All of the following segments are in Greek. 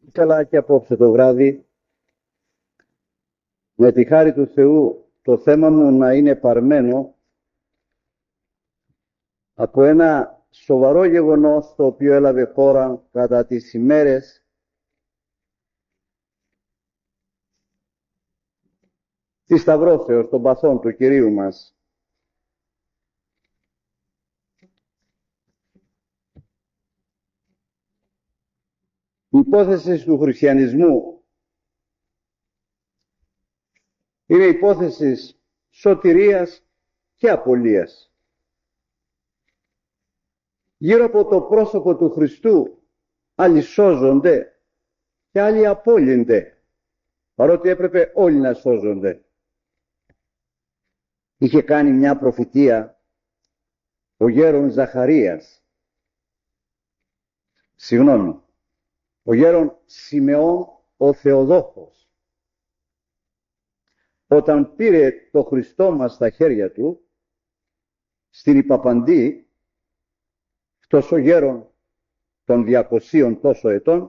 Ήθελα και απόψε το βράδυ, με τη χάρη του Θεού, το θέμα μου να είναι παρμένο από ένα σοβαρό γεγονός το οποίο έλαβε χώρα κατά τις ημέρες της Σταυρώσεως των παθών του Κυρίου μας. Η υπόθεση του χριστιανισμού είναι υπόθεση σωτηρίας και απολείας. Γύρω από το πρόσωπο του Χριστού άλλοι σώζονται και άλλοι απόλυνται, παρότι έπρεπε όλοι να σώζονται. Είχε κάνει μια προφητεία ο γέρον Ζαχαρίας, ο γέρον Σιμεών ο Θεοδόχος, όταν πήρε το Χριστό μας στα χέρια του στην Ιπαπαντή, αυτός ο γέρον των 200 τόσο ετών,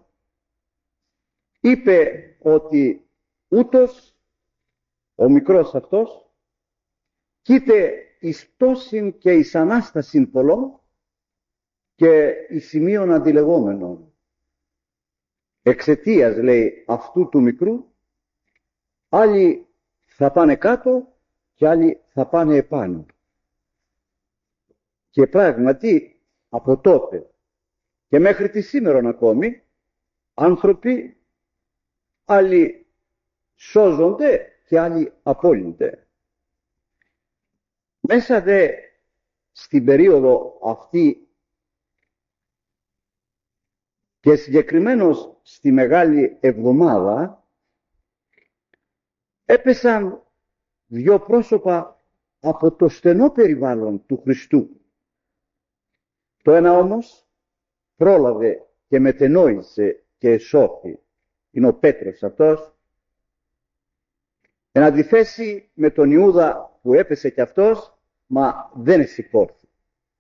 είπε ότι ούτως ο μικρός αυτός κοίται εις πτώσιν και εις Ανάστασιν πολλών και εις σημείων αντιλεγόμενων. Εξαιτίας, λέει, αυτού του μικρού, άλλοι θα πάνε κάτω και άλλοι θα πάνε επάνω. Και πράγματι από τότε και μέχρι τη σήμερον ακόμη, άνθρωποι άλλοι σώζονται και άλλοι απόλυνται. Μέσα δε στην περίοδο αυτή και συγκεκριμένως στη Μεγάλη Εβδομάδα έπεσαν δύο πρόσωπα από το στενό περιβάλλον του Χριστού. Το ένα όμως πρόλαβε και μετενόησε και εσώθη. Είναι ο Πέτρος αυτός. Εν αντιθέσει με τον Ιούδα που έπεσε κι αυτός, μα δεν εσηκώθη.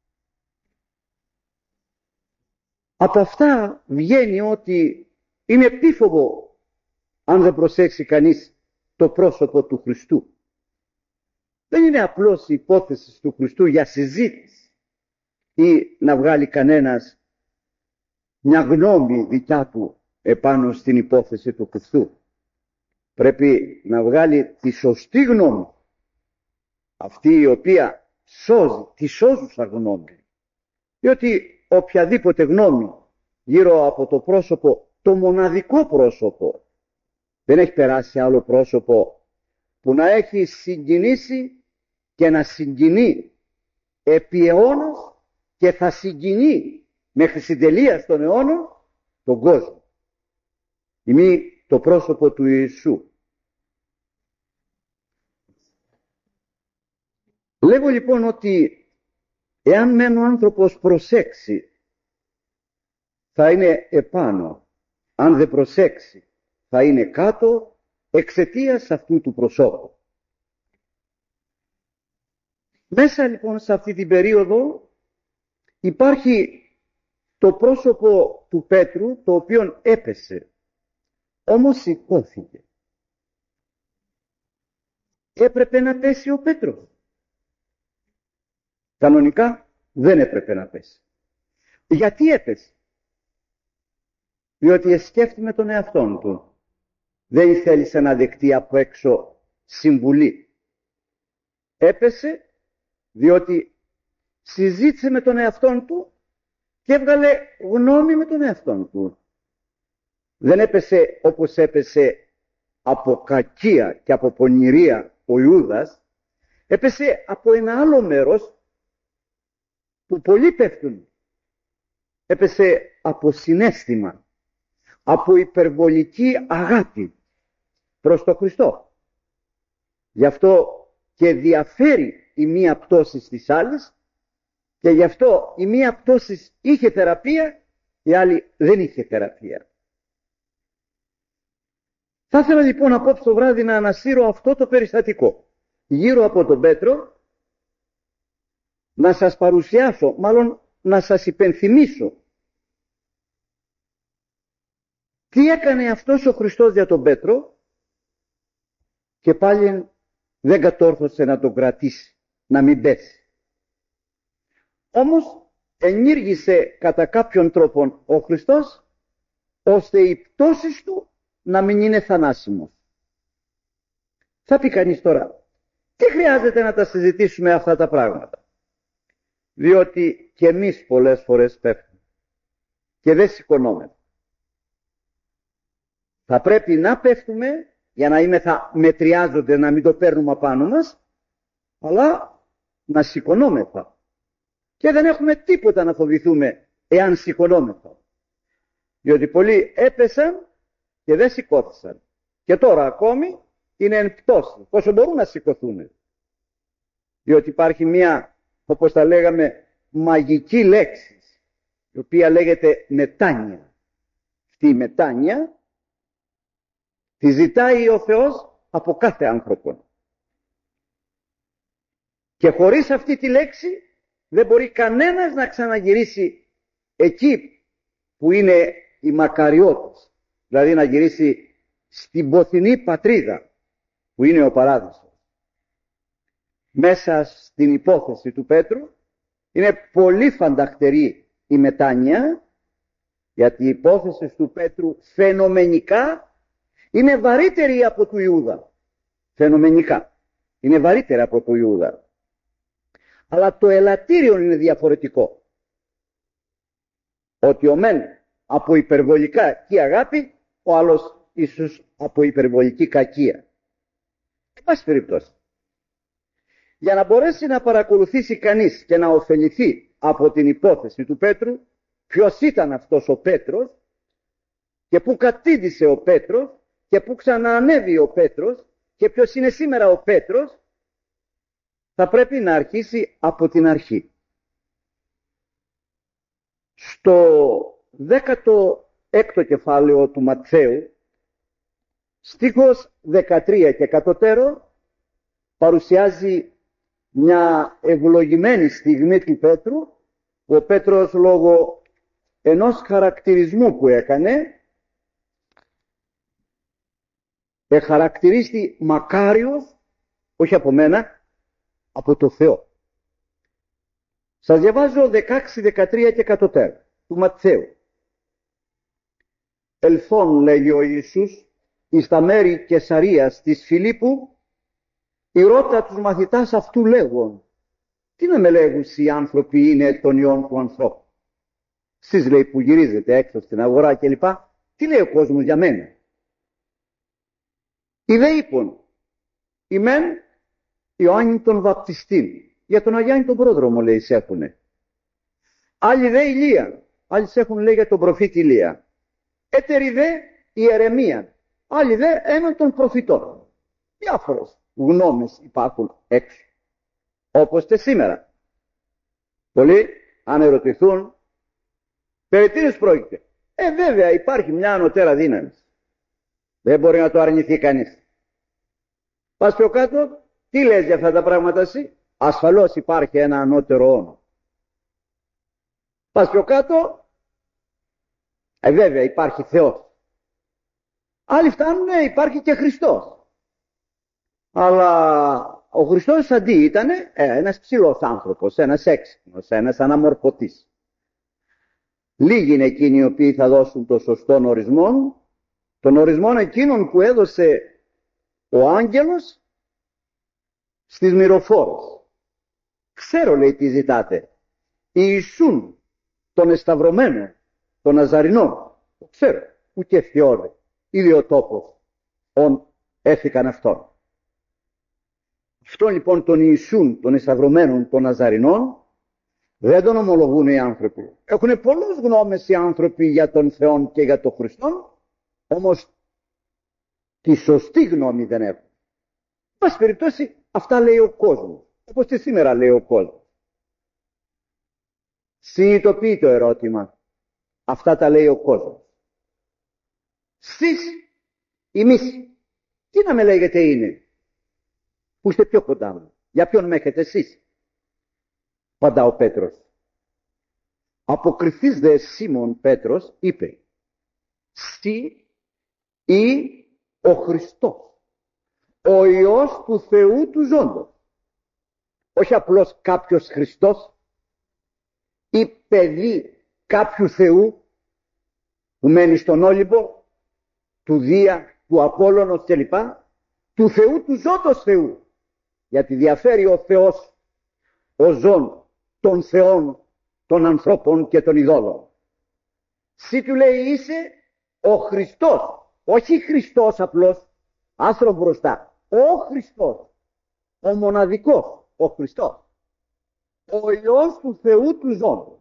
Από αυτά βγαίνει ότι είναι επίφοβο αν δεν προσέξει κανείς το πρόσωπο του Χριστού. Δεν είναι απλώς η υπόθεση του Χριστού για συζήτηση ή να βγάλει κανένας μια γνώμη δικιά του επάνω στην υπόθεση του Χριστού. Πρέπει να βγάλει τη σωστή γνώμη, αυτή η οποία σώζει, τη σώζουσα γνώμη. Διότι οποιαδήποτε γνώμη γύρω από το πρόσωπο, το μοναδικό πρόσωπο, δεν έχει περάσει άλλο πρόσωπο που να έχει συγκινήσει και να συγκινεί επί αιώνας και θα συγκινεί μέχρι συντελείας των αιώνων τον κόσμο. Είναι το πρόσωπο του Ιησού. Λέγω λοιπόν ότι εάν μεν ο άνθρωπος προσέξει θα είναι επάνω, αν δεν προσέξει θα είναι κάτω εξαιτίας αυτού του προσώπου. Μέσα λοιπόν σε αυτή την περίοδο υπάρχει το πρόσωπο του Πέτρου, το οποίο έπεσε, όμως σηκώθηκε. Έπρεπε να πέσει ο Πέτρος. Κανονικά δεν έπρεπε να πέσει. Γιατί έπεσε? Διότι σκέφτηκε με τον εαυτόν του. Δεν θέλησε να δεχτεί από έξω συμβουλή. Έπεσε διότι συζήτησε με τον εαυτόν του και έβγαλε γνώμη με τον εαυτόν του. Δεν έπεσε όπως έπεσε από κακία και από πονηρία ο Ιούδας. Έπεσε από ένα άλλο μέρος που πολλοί πέφτουν. Έπεσε από συναίσθημα, από υπερβολική αγάπη προς τον Χριστό. Γι' αυτό και διαφέρει η μία πτώση στις άλλες και γι' αυτό η μία πτώση είχε θεραπεία, η άλλη δεν είχε θεραπεία. Θα ήθελα λοιπόν απόψε το βράδυ να ανασύρω αυτό το περιστατικό γύρω από τον Πέτρο, να σας παρουσιάσω, μάλλον να σας υπενθυμίσω Τι έκανε αυτός ο Χριστός για τον Πέτρο, και πάλι δεν κατόρθωσε να τον κρατήσει, να μην πέσει. Όμως ενήργησε κατά κάποιον τρόπο ο Χριστός, ώστε η πτώση του να μην είναι θανάσιμος. Θα πει κανείς τώρα, τι χρειάζεται να τα συζητήσουμε αυτά τα πράγματα? Διότι και εμείς πολλές φορές πέφτουμε και δεν σηκωνόμαστε. Θα πρέπει να πέφτουμε για να θα μετριάζονται, να μην το παίρνουμε απάνω μας, αλλά να σηκωνόμεθα. Και δεν έχουμε τίποτα να φοβηθούμε εάν σηκωνόμεθα. Διότι πολλοί έπεσαν και δεν σηκώθησαν. Και τώρα ακόμη είναι εν πτώση. Πόσο μπορούν να σηκωθούν? Διότι υπάρχει μια, όπως τα λέγαμε, μαγική λέξη, η οποία λέγεται μετάνοια. Αυτή η μετάνοια τη ζητάει ο Θεός από κάθε άνθρωπο. Και χωρίς αυτή τη λέξη δεν μπορεί κανένας να ξαναγυρίσει εκεί που είναι η μακαριότης. Δηλαδή να γυρίσει στην ποθηνή πατρίδα που είναι ο παράδεισος. Μέσα στην υπόθεση του Πέτρου είναι πολύ φανταχτερή η μετάνοια, γιατί η υπόθεση του Πέτρου φαινομενικά είναι βαρύτερη από του Ιούδα. Φαινομενικά είναι βαρύτερη από του Ιούδα. Αλλά το ελαττήριο είναι διαφορετικό. Ότι ο μεν από υπερβολική αγάπη, ο άλλος ίσως από υπερβολική κακία. Εν πάση περιπτώσει, για να μπορέσει να παρακολουθήσει κανείς και να ωφεληθεί από την υπόθεση του Πέτρου, ποιος ήταν αυτός ο Πέτρος και πού κατήντησε ο Πέτρος και πού ξαναανέβη ο Πέτρος και ποιος είναι σήμερα ο Πέτρος, θα πρέπει να αρχίσει από την αρχή. Στο 16ο κεφάλαιο του Ματθαίου, στίχος 13 και κατωτέρω, παρουσιάζει μια ευλογημένη στιγμή του Πέτρου, που ο Πέτρος λόγω ενός χαρακτηρισμού που έκανε, χαρακτηρίστη μακάριος, όχι από μένα, από το Θεό. Σας διαβάζω 16, 13 και κατωτέρω του Ματθαίου. Ελθόν, λέγει ο Ιησούς, εις τα μέρη Καισαρίας της Φιλίππου, ηρώτα τους μαθητάς αυτού λέγον, τι να με λέγουν οι άνθρωποι είναι των ιών του ανθρώπου? Εσείς, λέει, που γυρίζετε έξω στην αγορά κλπ, τι λέει ο κόσμος για μένα? Οι δε είπων, ημέν Ιωάννη τον Βαπτιστήν, για τον Αγιάννη τον πρόδρομο, λέει, σέχουνε. Άλλοι δε Ηλία, άλλοι σέχουν, λέει, για τον προφήτη Ηλία. Έτεροι δε Ιερεμία, άλλοι δε έναν των προφητών. Διάφορες γνώμες υπάρχουν έξω. Όπως και σήμερα. Πολλοί, αν ερωτηθούν, περί τίνος πρόκειται? Βέβαια υπάρχει μια ανωτέρα δύναμη. Δεν μπορεί να το αρνηθεί κανείς. Πας πιο κάτω, τι λες για αυτά τα πράγματα εσύ? Ασφαλώς υπάρχει ένα ανώτερο όνο. Πας πιο κάτω, βέβαια υπάρχει Θεός. Άλλοι φτάνουν, υπάρχει και Χριστός. Αλλά ο Χριστός αντί ήταν ένας ψηλός άνθρωπος, ένας έξυπνος, ένας αναμορφωτής. Λίγοι είναι εκείνοι οι οποίοι θα δώσουν το σωστό ορισμό, τον ορισμό εκείνων που έδωσε ο άγγελος στις μυροφόρες. Ξέρω, λέει, τι ζητάτε. Ιησούν τον εσταυρωμένο, τον Ναζαρινό. Το ξέρω, ούτε φιόρε, ήδη ο τόπος, ον έφηκαν αυτόν. Αυτό λοιπόν τον Ιησούν, τον εσταυρωμένον, τον Ναζαρινών, δεν τον ομολογούν οι άνθρωποι. Έχουν πολλές γνώμες οι άνθρωποι για τον Θεό και για τον Χριστό, όμως τη σωστή γνώμη δεν έχουν. Πάση περιπτώσει, αυτά λέει ο κόσμος, όπως και σήμερα λέει ο κόσμος. Συνειδητοποιεί το ερώτημα, αυτά τα λέει ο κόσμος. Σεις, εμείς, τι να με λέγετε είναι, που είστε πιο κοντά μου, για ποιον με έχετε εσείς? Απαντά ο Πέτρος. Αποκριθείς δε Σίμων Πέτρος, είπε, Συ ή ο Χριστός, ο Υιός του Θεού του ζώντος. Όχι απλώς κάποιος Χριστός ή παιδί κάποιου Θεού που μένει στον Όλυμπο, του Δία, του Απόλλωνος κλπ. Του Θεού του ζώντος Θεού. Γιατί διαφέρει ο Θεός, ο ζών των Θεών, των ανθρώπων και των ειδόλων. Συ του λέει είσαι ο Χριστός, όχι Χριστός απλώς, άστρο μπροστά, ο Χριστός, ο μοναδικός, ο Χριστός, ο Υιός του Θεού του ζώντος.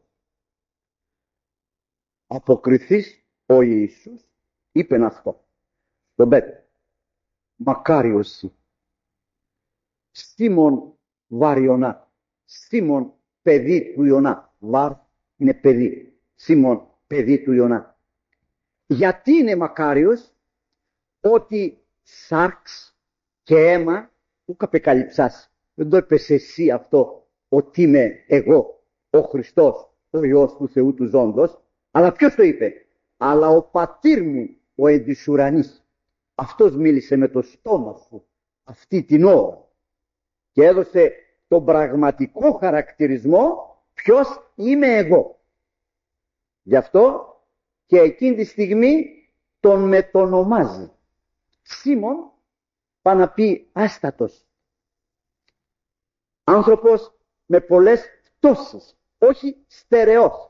Αποκριθείς ο Ιησούς είπεν αυτό στον Πέτρο, μακάριος σοι, Σίμων βάρ Ιωνά, Σίμων παιδί του Ιωνά, βάρ είναι παιδί, Σίμων παιδί του Ιωνά. Γιατί είναι μακάριος? Ότι σάρξ και αίμα ουκ απεκαλυψάς. Δεν το είπες εσύ αυτό, ότι είμαι εγώ ο Χριστός, ο Υιός του Θεού του ζώντος, αλλά ποιος το είπε? Αλλά ο πατήρ μου ο εν της ουρανής. Αυτός μίλησε με το στόμα σου αυτή την ώρα και έδωσε τον πραγματικό χαρακτηρισμό ποιος είμαι εγώ. Γι' αυτό και εκείνη τη στιγμή τον μετονομάζει. Σίμων πάει να πει άστατος. Άνθρωπος με πολλές πτώσεις, όχι στερεός.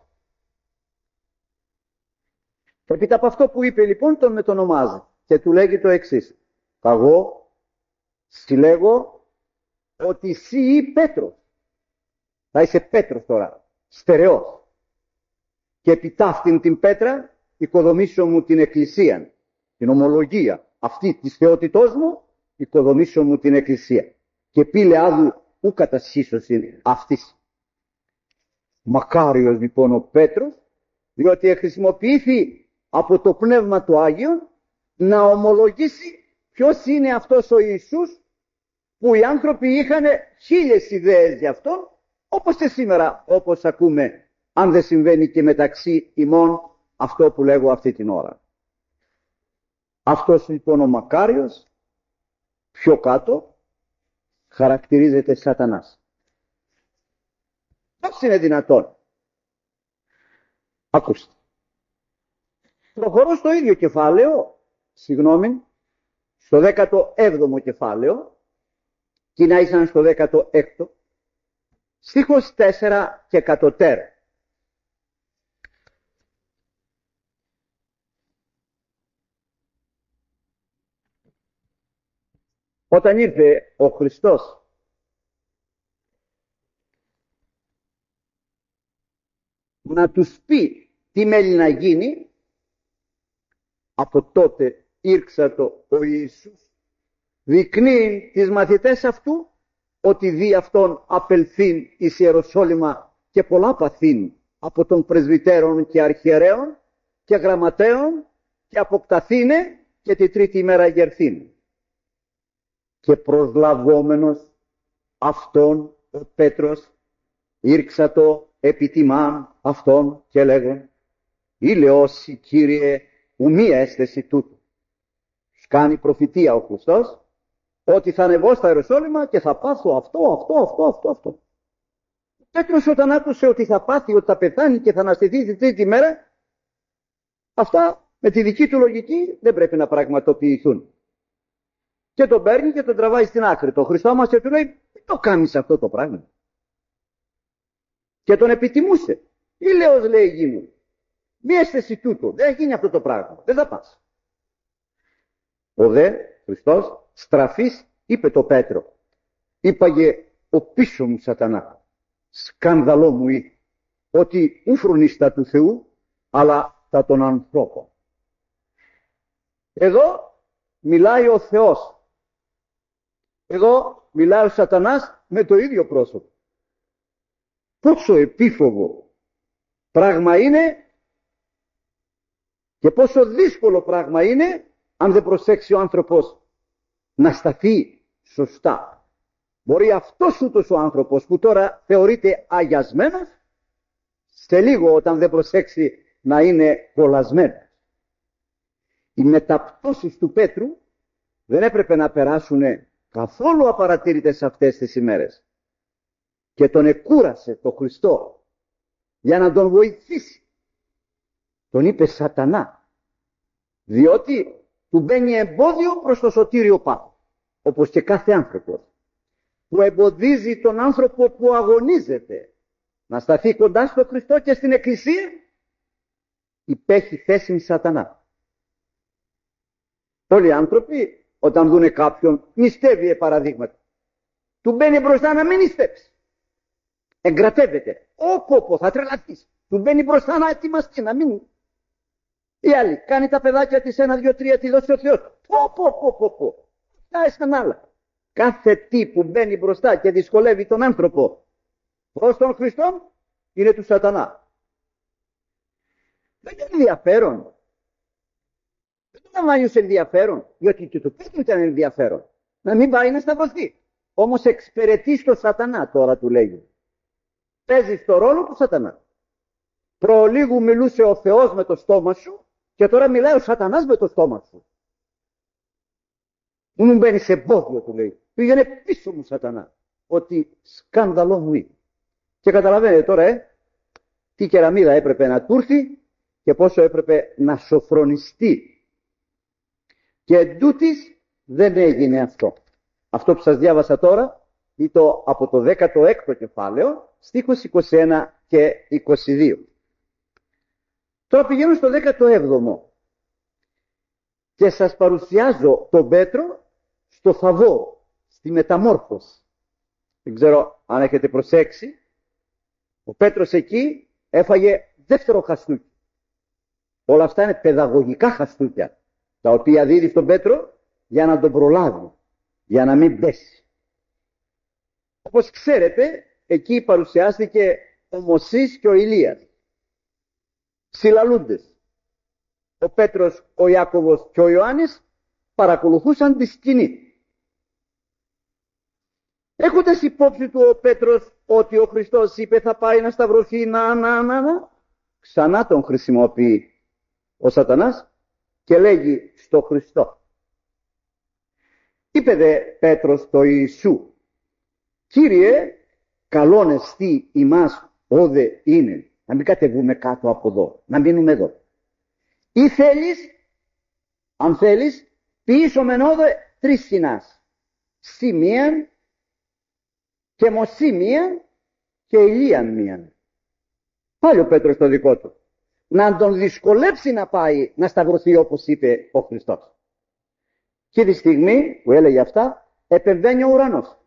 Έπειτα από αυτό που είπε λοιπόν τον μετονομάζει και του λέγει το εξής. Εγώ συλλέγω ότι εσύ ή Πέτρος. Θα είσαι Πέτρος τώρα, στερεός. Και επί ταύτην την πέτρα οικοδομήσω μου την εκκλησία, την ομολογία αυτή της θεότητός μου, οικοδομήσω μου την εκκλησία. Και πήλε άδου ου κατασχίσωσιν αυτής. Μακάριος λοιπόν ο Πέτρος, διότι χρησιμοποιήθη από το Πνεύμα του Άγιον να ομολογήσει ποιος είναι αυτός ο Ιησούς, που οι άνθρωποι είχαν 1000 ιδέες για αυτόν, όπως και σήμερα, όπως ακούμε, αν δεν συμβαίνει και μεταξύ ημών αυτό που λέγω αυτή την ώρα. Αυτός λοιπόν ο μακάριος πιο κάτω χαρακτηρίζεται Σατανάς. Πώς είναι δυνατόν? Ακούστε. Προχωρώ στο ίδιο κεφάλαιο, στο 17ο κεφάλαιο, και να ήσαν στο 16ο, στίχος 4 και κατωτέρα. Όταν ήρθε ο Χριστός να τους πει τι μέλει να γίνει, από τότε ήρξατο ο Ιησούς δεικνύει τις μαθητές αυτού ότι δι' αυτόν απελθύν εις Ιεροσόλυμα και πολλά παθήν από των πρεσβυτέρων και αρχιερέων και γραμματέων και αποκταθήνε και τη τρίτη ημέρα γερθήν. Και προσλαβόμενος αυτόν ο Πέτρος ήρξατο επιτιμάν αυτόν και λέγον «Ηλαιώσι Κύριε ουμή αίσθηση τούτου». Κάνει προφητεία ο Χριστός ότι θα ανεβώ στα Ιεροσόλυμα και θα πάθω αυτό. Ο Πέτρος όταν άκουσε ότι θα πάθει, ότι θα πεθάνει και θα αναστηθεί τη τρίτη μέρα, αυτά με τη δική του λογική δεν πρέπει να πραγματοποιηθούν. Και τον παίρνει και τον τραβάει στην άκρη. Το Χριστό μας και του λέει «Τι το κάνεις αυτό το πράγμα?» Και τον επιτιμούσε. «Ηλαιός λέει γη μου, μη αίσθηση τούτο, δεν γίνει αυτό το πράγμα, δεν θα πας». Ο δε Χριστός στραφής είπε το Πέτρο, είπαγε «Ο πίσω μου Σατανά, σκανδαλό μου ή, ότι ου φρονείς τα του Θεού, αλλά τα των ανθρώπων». Εδώ μιλάει ο Θεός. Εδώ μιλάει ο Σατανάς με το ίδιο πρόσωπο. Πόσο επίφοβο πράγμα είναι και πόσο δύσκολο πράγμα είναι αν δεν προσέξει ο άνθρωπος να σταθεί σωστά. Μπορεί αυτός ούτως ο άνθρωπος που τώρα θεωρείται αγιασμένος, σε λίγο όταν δεν προσέξει να είναι κολλασμένος. Οι μεταπτώσεις του Πέτρου δεν έπρεπε να περάσουν καθόλου απαρατήρητες αυτές τις ημέρες. Και τον εκούρασε το Χριστό για να τον βοηθήσει. Τον είπε Σατανά, διότι του μπαίνει εμπόδιο προς το σωτήριο πάθο, όπως και κάθε άνθρωπος που εμποδίζει τον άνθρωπο που αγωνίζεται να σταθεί κοντά στο Χριστό και στην Εκκλησία, υπέχει θέση Σατανά. Όλοι οι άνθρωποι όταν δούνε κάποιον νηστεύει παραδείγματα, του μπαίνει μπροστά να μην νηστέψει. Εγκρατεύεται. Όπο, θα τρελαθείς. Του μπαίνει μπροστά να ετοιμαστεί, να μην. Η άλλη κάνει τα παιδάκια της 1, 2, 3, τη δώσει ο Θεός. Πω. Τα σαν άλλα. Κάθε τι που μπαίνει μπροστά και δυσκολεύει τον άνθρωπο προς τον Χριστό είναι του Σατανά. Δεν είναι ενδιαφέρον. Δεν το λαμβάνει ως ενδιαφέρον, διότι και το Πέτρο ήταν ενδιαφέρον. Να μην πάει να σταυρωθεί. Όμως εξυπηρετεί στο Σατανά τώρα, του λέγει. Παίζεις το ρόλο του Σατανά. Προλίγου μιλούσε ο Θεός με το στόμα σου και τώρα μιλάει ο Σατανάς με το στόμα σου. Μου μπαίνει σε εμπόδιο, του λέει. Πήγαινε πίσω μου, Σατανά. Ότι σκάνδαλο μου είναι. Και καταλαβαίνετε τώρα, τι κεραμίδα έπρεπε να του έρθει και πόσο έπρεπε να σοφρονιστεί. Και εντούτοις δεν έγινε αυτό. Αυτό που σας διάβασα τώρα είναι από το 16ο κεφάλαιο, στίχος 21 και 22. Τώρα πηγαίνω στο 17ο και σας παρουσιάζω τον Πέτρο στο Θαβόρ, στη μεταμόρφωση. Δεν ξέρω αν έχετε προσέξει, ο Πέτρος εκεί έφαγε δεύτερο χαστούκι. Όλα αυτά είναι παιδαγωγικά χαστούκια, τα οποία δίδει στον Πέτρο για να τον προλάβει, για να μην πέσει. Όπως ξέρετε, εκεί παρουσιάστηκε ο Μωσής και ο Ηλίας. Συλλαλούντες. Ο Πέτρος, ο Ιάκωβος και ο Ιωάννης παρακολουθούσαν τη σκηνή. Έχοντας υπόψη του ο Πέτρος ότι ο Χριστός είπε θα πάει να σταυρωθεί, ξανά τον χρησιμοποιεί ο Σατανάς και λέγει στο Χριστό. Είπε δε Πέτρος το Ιησού, Κύριε, καλόν εστί ημάς όδε είναι. Να μην κατεβούμε κάτω από εδώ, να μείνουμε εδώ. Ή θέλεις, αν θέλεις, πίσω μεν όδε τρεις σκηνάς. Σημείαν και Μωσήμιαν και Ηλίαν μίαν. Πάλι ο Πέτρος το δικό του. Να τον δυσκολέψει να πάει να σταυρωθεί όπως είπε ο Χριστός. Και τη στιγμή που έλεγε αυτά, επεμβαίνει ο ουρανός.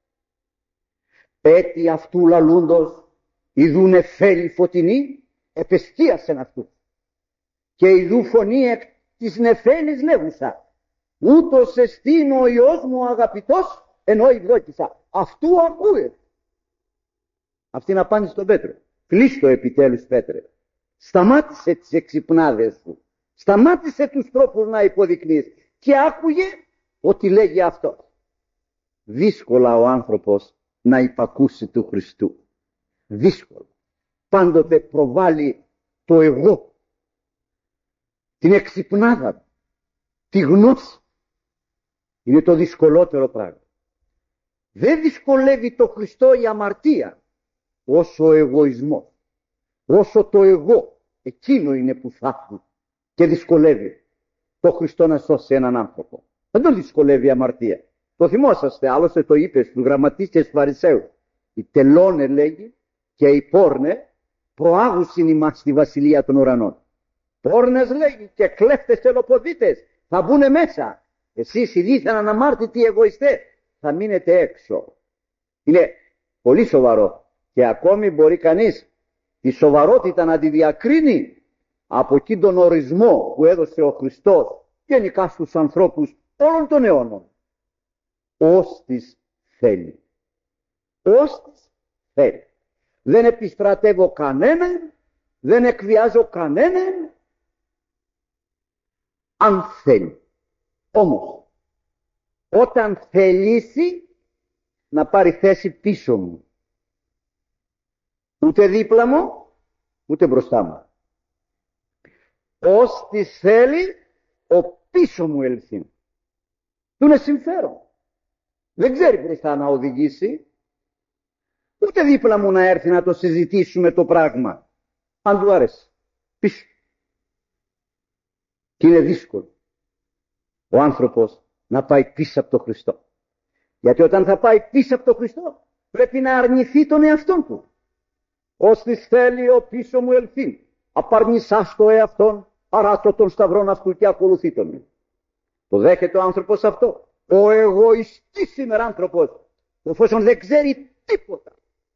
Έτι αυτού λαλούντος ιδούν εφέλη φωτεινή, επεστίασεν αυτού. Και ιδού φωνή εκ της νεφέλης λέγουσα, ούτως εστίν ο Υιός μου αγαπητός, ενώ ευδόκησα. Αυτού ακούε. Αυτή είναι απάντηση στον Πέτρο. Κλείστο επιτέλους, Πέτρε. Σταμάτησε τις εξυπνάδες σου. Σταμάτησε τους τρόπους να υποδεικνύεις. Και άκουγε ότι λέγει αυτό. Δύσκολα ο άνθρωπος να υπακούσει του Χριστού. Δύσκολο. Πάντοτε προβάλλει το εγώ, την εξυπνάδα, τη γνώση. Είναι το δυσκολότερο πράγμα. Δεν δυσκολεύει το Χριστό η αμαρτία όσο ο εγωισμός, όσο το εγώ. Εκείνο είναι που θα'χνει και δυσκολεύει το Χριστό να σώσει έναν άνθρωπο. Δεν τον δυσκολεύει η αμαρτία. Το θυμόσαστε, άλλωστε το είπε στους γραμματείς και στους Φαρισαίους. Οι τελώνε, λέγει, και οι πόρνε προάγουσιν ημάς στη βασιλεία των ουρανών. Πόρνες, λέγει, και κλέφτες και λοποδίτες θα μπουν μέσα. Εσείς οι δίθεν αναμάρτητοι εγωιστές θα μείνετε έξω. Είναι πολύ σοβαρό και ακόμη μπορεί κανείς τη σοβαρότητα να τη διακρίνει από εκεί τον ορισμό που έδωσε ο Χριστός γενικά στους ανθρώπους όλων των αιώνων. Ώστις θέλει. Ώστις θέλει. Δεν επιστρατεύω κανέναν, δεν εκβιάζω κανέναν, αν θέλει. Όμως, όταν θελήσει να πάρει θέση πίσω μου, ούτε δίπλα μου, ούτε μπροστά μου. Ώστις θέλει ο πίσω μου ελθύν. Του είναι συμφέρον. Δεν ξέρει μπροστά να οδηγήσει, ούτε δίπλα μου να έρθει να το συζητήσουμε το πράγμα. Αν του άρεσε, πίσω. Και είναι δύσκολο ο άνθρωπος να πάει πίσω από τον Χριστό. Γιατί όταν θα πάει πίσω από τον Χριστό, πρέπει να αρνηθεί τον εαυτόν του. Ώστις θέλει ο πίσω μου ελθύν, απαρνησάς το εαυτόν, αράτω τον σταυρόν αυτού και ακολουθεί τον. Το δέχεται ο άνθρωπος αυτό. Ο εγωιστής σήμερα άνθρωπος, εφόσον δεν ξέρει τίποτα,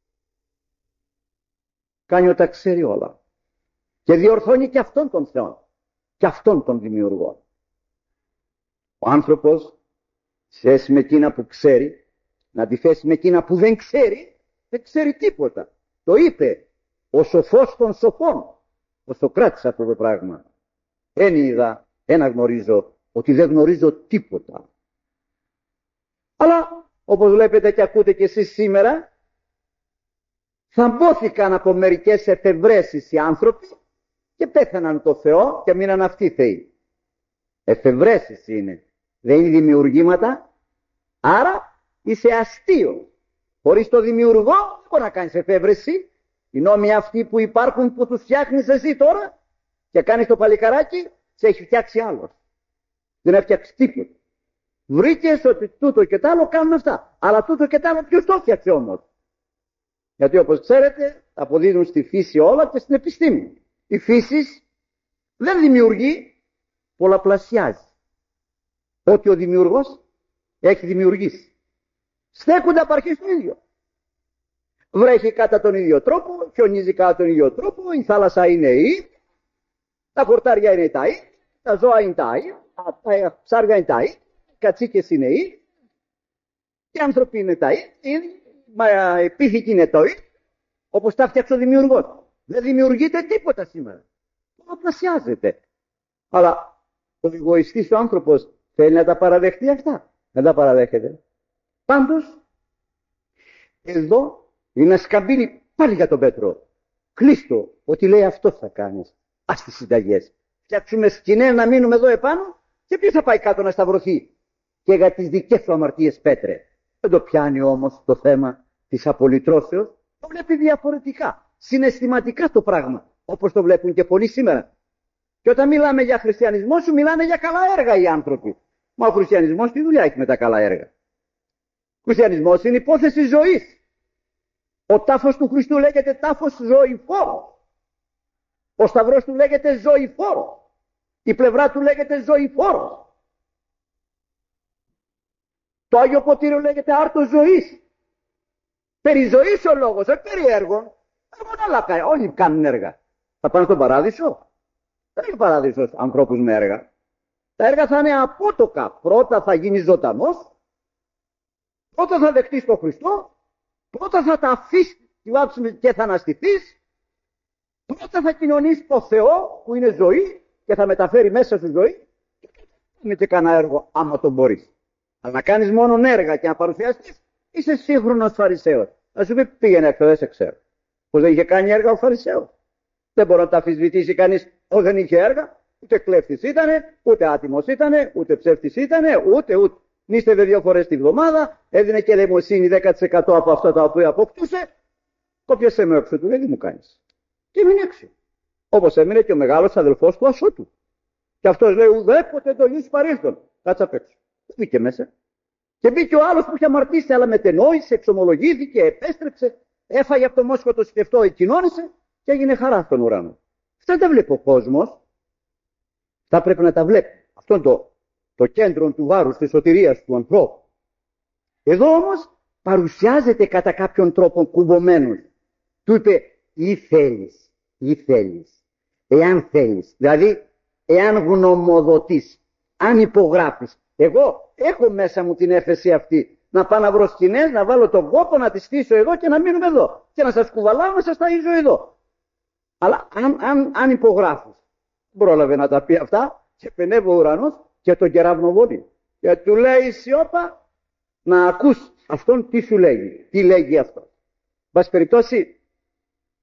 κάνει ότι τα ξέρει όλα. Και διορθώνει και αυτόν τον Θεό, και αυτόν τον δημιουργό. Ο άνθρωπος, σχέση με εκείνα που ξέρει, να τη θέσει με εκείνα που δεν ξέρει τίποτα. Το είπε ο σοφός των σοφών. Ο Σωκράτης αυτό το πράγμα. Εν είδα, ένα γνωρίζω, ότι δεν γνωρίζω τίποτα. Αλλά, όπως βλέπετε και ακούτε και εσείς σήμερα, θαμπόθηκαν από μερικές εφευρέσεις οι άνθρωποι και πέθαναν το Θεό και μείναν αυτοί θεοί. Εφευρέσεις είναι, δεν είναι δημιουργήματα, άρα είσαι αστείο. Χωρίς το δημιουργό δεν μπορεί να κάνεις εφεύρεση. Οι νόμοι αυτοί που υπάρχουν που τους φτιάχνεις εσύ τώρα και κάνεις το παλικαράκι, σε έχει φτιάξει άλλος. Δεν έφτιαξε τίποτα. Βρήκες ότι τούτο και τ' άλλο κάνουν αυτά. Αλλά τούτο και τ' άλλο ποιος το έφτιαξε όμως? Γιατί όπως ξέρετε αποδίδουν στη φύση όλα και στην επιστήμη. Η φύση δεν δημιουργεί, πολλαπλασιάζει. Ό,τι ο δημιουργός έχει δημιουργήσει. Στέκονται απ' αρχής το ίδιο. Βρέχει κατά τον ίδιο τρόπο, χιονίζει κατά τον ίδιο τρόπο, η θάλασσα είναι η, τα χορτάρια είναι τα ίδια, τα ζώα είναι τα ίδια, τα ψάρια είναι τα ίδια, οι κατσίκες είναι οι, οι άνθρωποι είναι τα ίδια, η πίθηκη είναι το ίδιο, όπως τα φτιάξε ο δημιουργός. Δεν δημιουργείται τίποτα σήμερα. Πολλαπλασιάζεται. Αλλά ο εγωιστής ο άνθρωπος θέλει να τα παραδεχτεί αυτά. Δεν τα παραδέχεται. Πάντως, εδώ είναι να σκαμπίνει πάλι για τον Πέτρο. Κλείστο, ότι λέει αυτό θα κάνεις. Ας τις συνταγές. Φτιάξουμε σκηνές να μείνουμε εδώ επάνω και ποιος θα πάει κάτω να σταυρωθεί. Και για τις δικές του αμαρτίες, Πέτρε. Δεν το πιάνει όμως το θέμα της απολυτρώσεως. Το βλέπει διαφορετικά. Συναισθηματικά το πράγμα. Όπως το βλέπουν και πολλοί σήμερα. Και όταν μιλάμε για χριστιανισμό σου μιλάνε για καλά έργα οι άνθρωποι. Μα ο χριστιανισμός τι δουλειά έχει με τα καλά έργα? Ο χριστιανισμός είναι υπόθεση ζωής. Ο τάφος του Χριστού λέγεται τάφος ζωηφόρος. Ο σταυρός του λέγεται ζωηφόρος. Η πλευρά του λέγεται ζωηφόρος. Το Άγιο Ποτήριο λέγεται άρτος ζωής. Περί ζωής ο λόγος, όχι περί έργων. Όλοι κάνουν έργα. Θα πάνε στον παράδεισο. Δεν είναι παράδεισος ανθρώπους με έργα. Τα έργα θα είναι απότοκα. Πρώτα θα γίνεις ζωντανός. Πρώτα θα δεχτείς τον Χριστό. Πρώτα θα τα αφήσεις και θα αναστηθείς. Πρώτα θα κοινωνείς το Θεό που είναι ζωή και θα μεταφέρει μέσα στη ζωή. Είναι και κανένα έργο άμα το μπορείς. Αλλά να κάνεις μόνο έργα και να παρουσιάσεις, είσαι σύγχρονος Φαρισαίος. Να σου πει πήγαινε έξω, δεν σε ξέρω. Πως δεν είχε κάνει έργα ο Φαρισαίος. Δεν μπορεί να τα αμφισβητήσει κανείς. Δεν είχε έργα, ούτε κλέφτης ήτανε, ούτε άτιμος ήτανε, ούτε ψεύτης ήτανε, ούτε. Νίστευε 2 φορές τη βδομάδα, έδινε και ελεημοσύνη 10% από αυτά τα οποία αποκτούσε. Κόπιασε με έξω του, δεν μου κάνεις. Και έμεινε έξω. Όπως έμεινε και ο μεγάλος αδελφός του Ασώτου. Και αυτός λέει ουδέποτε το λύσει παρήλθον. Κάτσε απ' έξω. Μπήκε μέσα. Και μπήκε ο άλλος που είχε αμαρτήσει, αλλά μετενόησε, εξομολογήθηκε, επέστρεψε, έφαγε από το μόσχο το σκεφτό, κοινώνησε και έγινε χαρά στον ουρανό. Αυτά δεν βλέπει ο κόσμος. Θα πρέπει να τα βλέπει. Αυτό είναι το κέντρο του βάρους της σωτηρίας του ανθρώπου. Εδώ όμως παρουσιάζεται κατά κάποιον τρόπο κουμπωμένος. Του είπε ή θέλεις, εάν θέλεις, δηλαδή εάν γνωμοδοτείς, αν υπογράφεις. Εγώ έχω μέσα μου την έφεση αυτή να πάω να βρω σκηνές, να βάλω τον κόπο, να τη στήσω εδώ και να μείνουμε εδώ και να σας κουβαλάω, να σας ταΐζω εδώ. Αλλά αν υπογράφεις, πρόλαβε να τα πει αυτά και πενεύει ο ουρανός και τον κεραυνοβολεί. Και του λέει σιώπα να ακούς αυτόν τι σου λέγει, τι λέγει αυτό. Βάση περιπτώσει,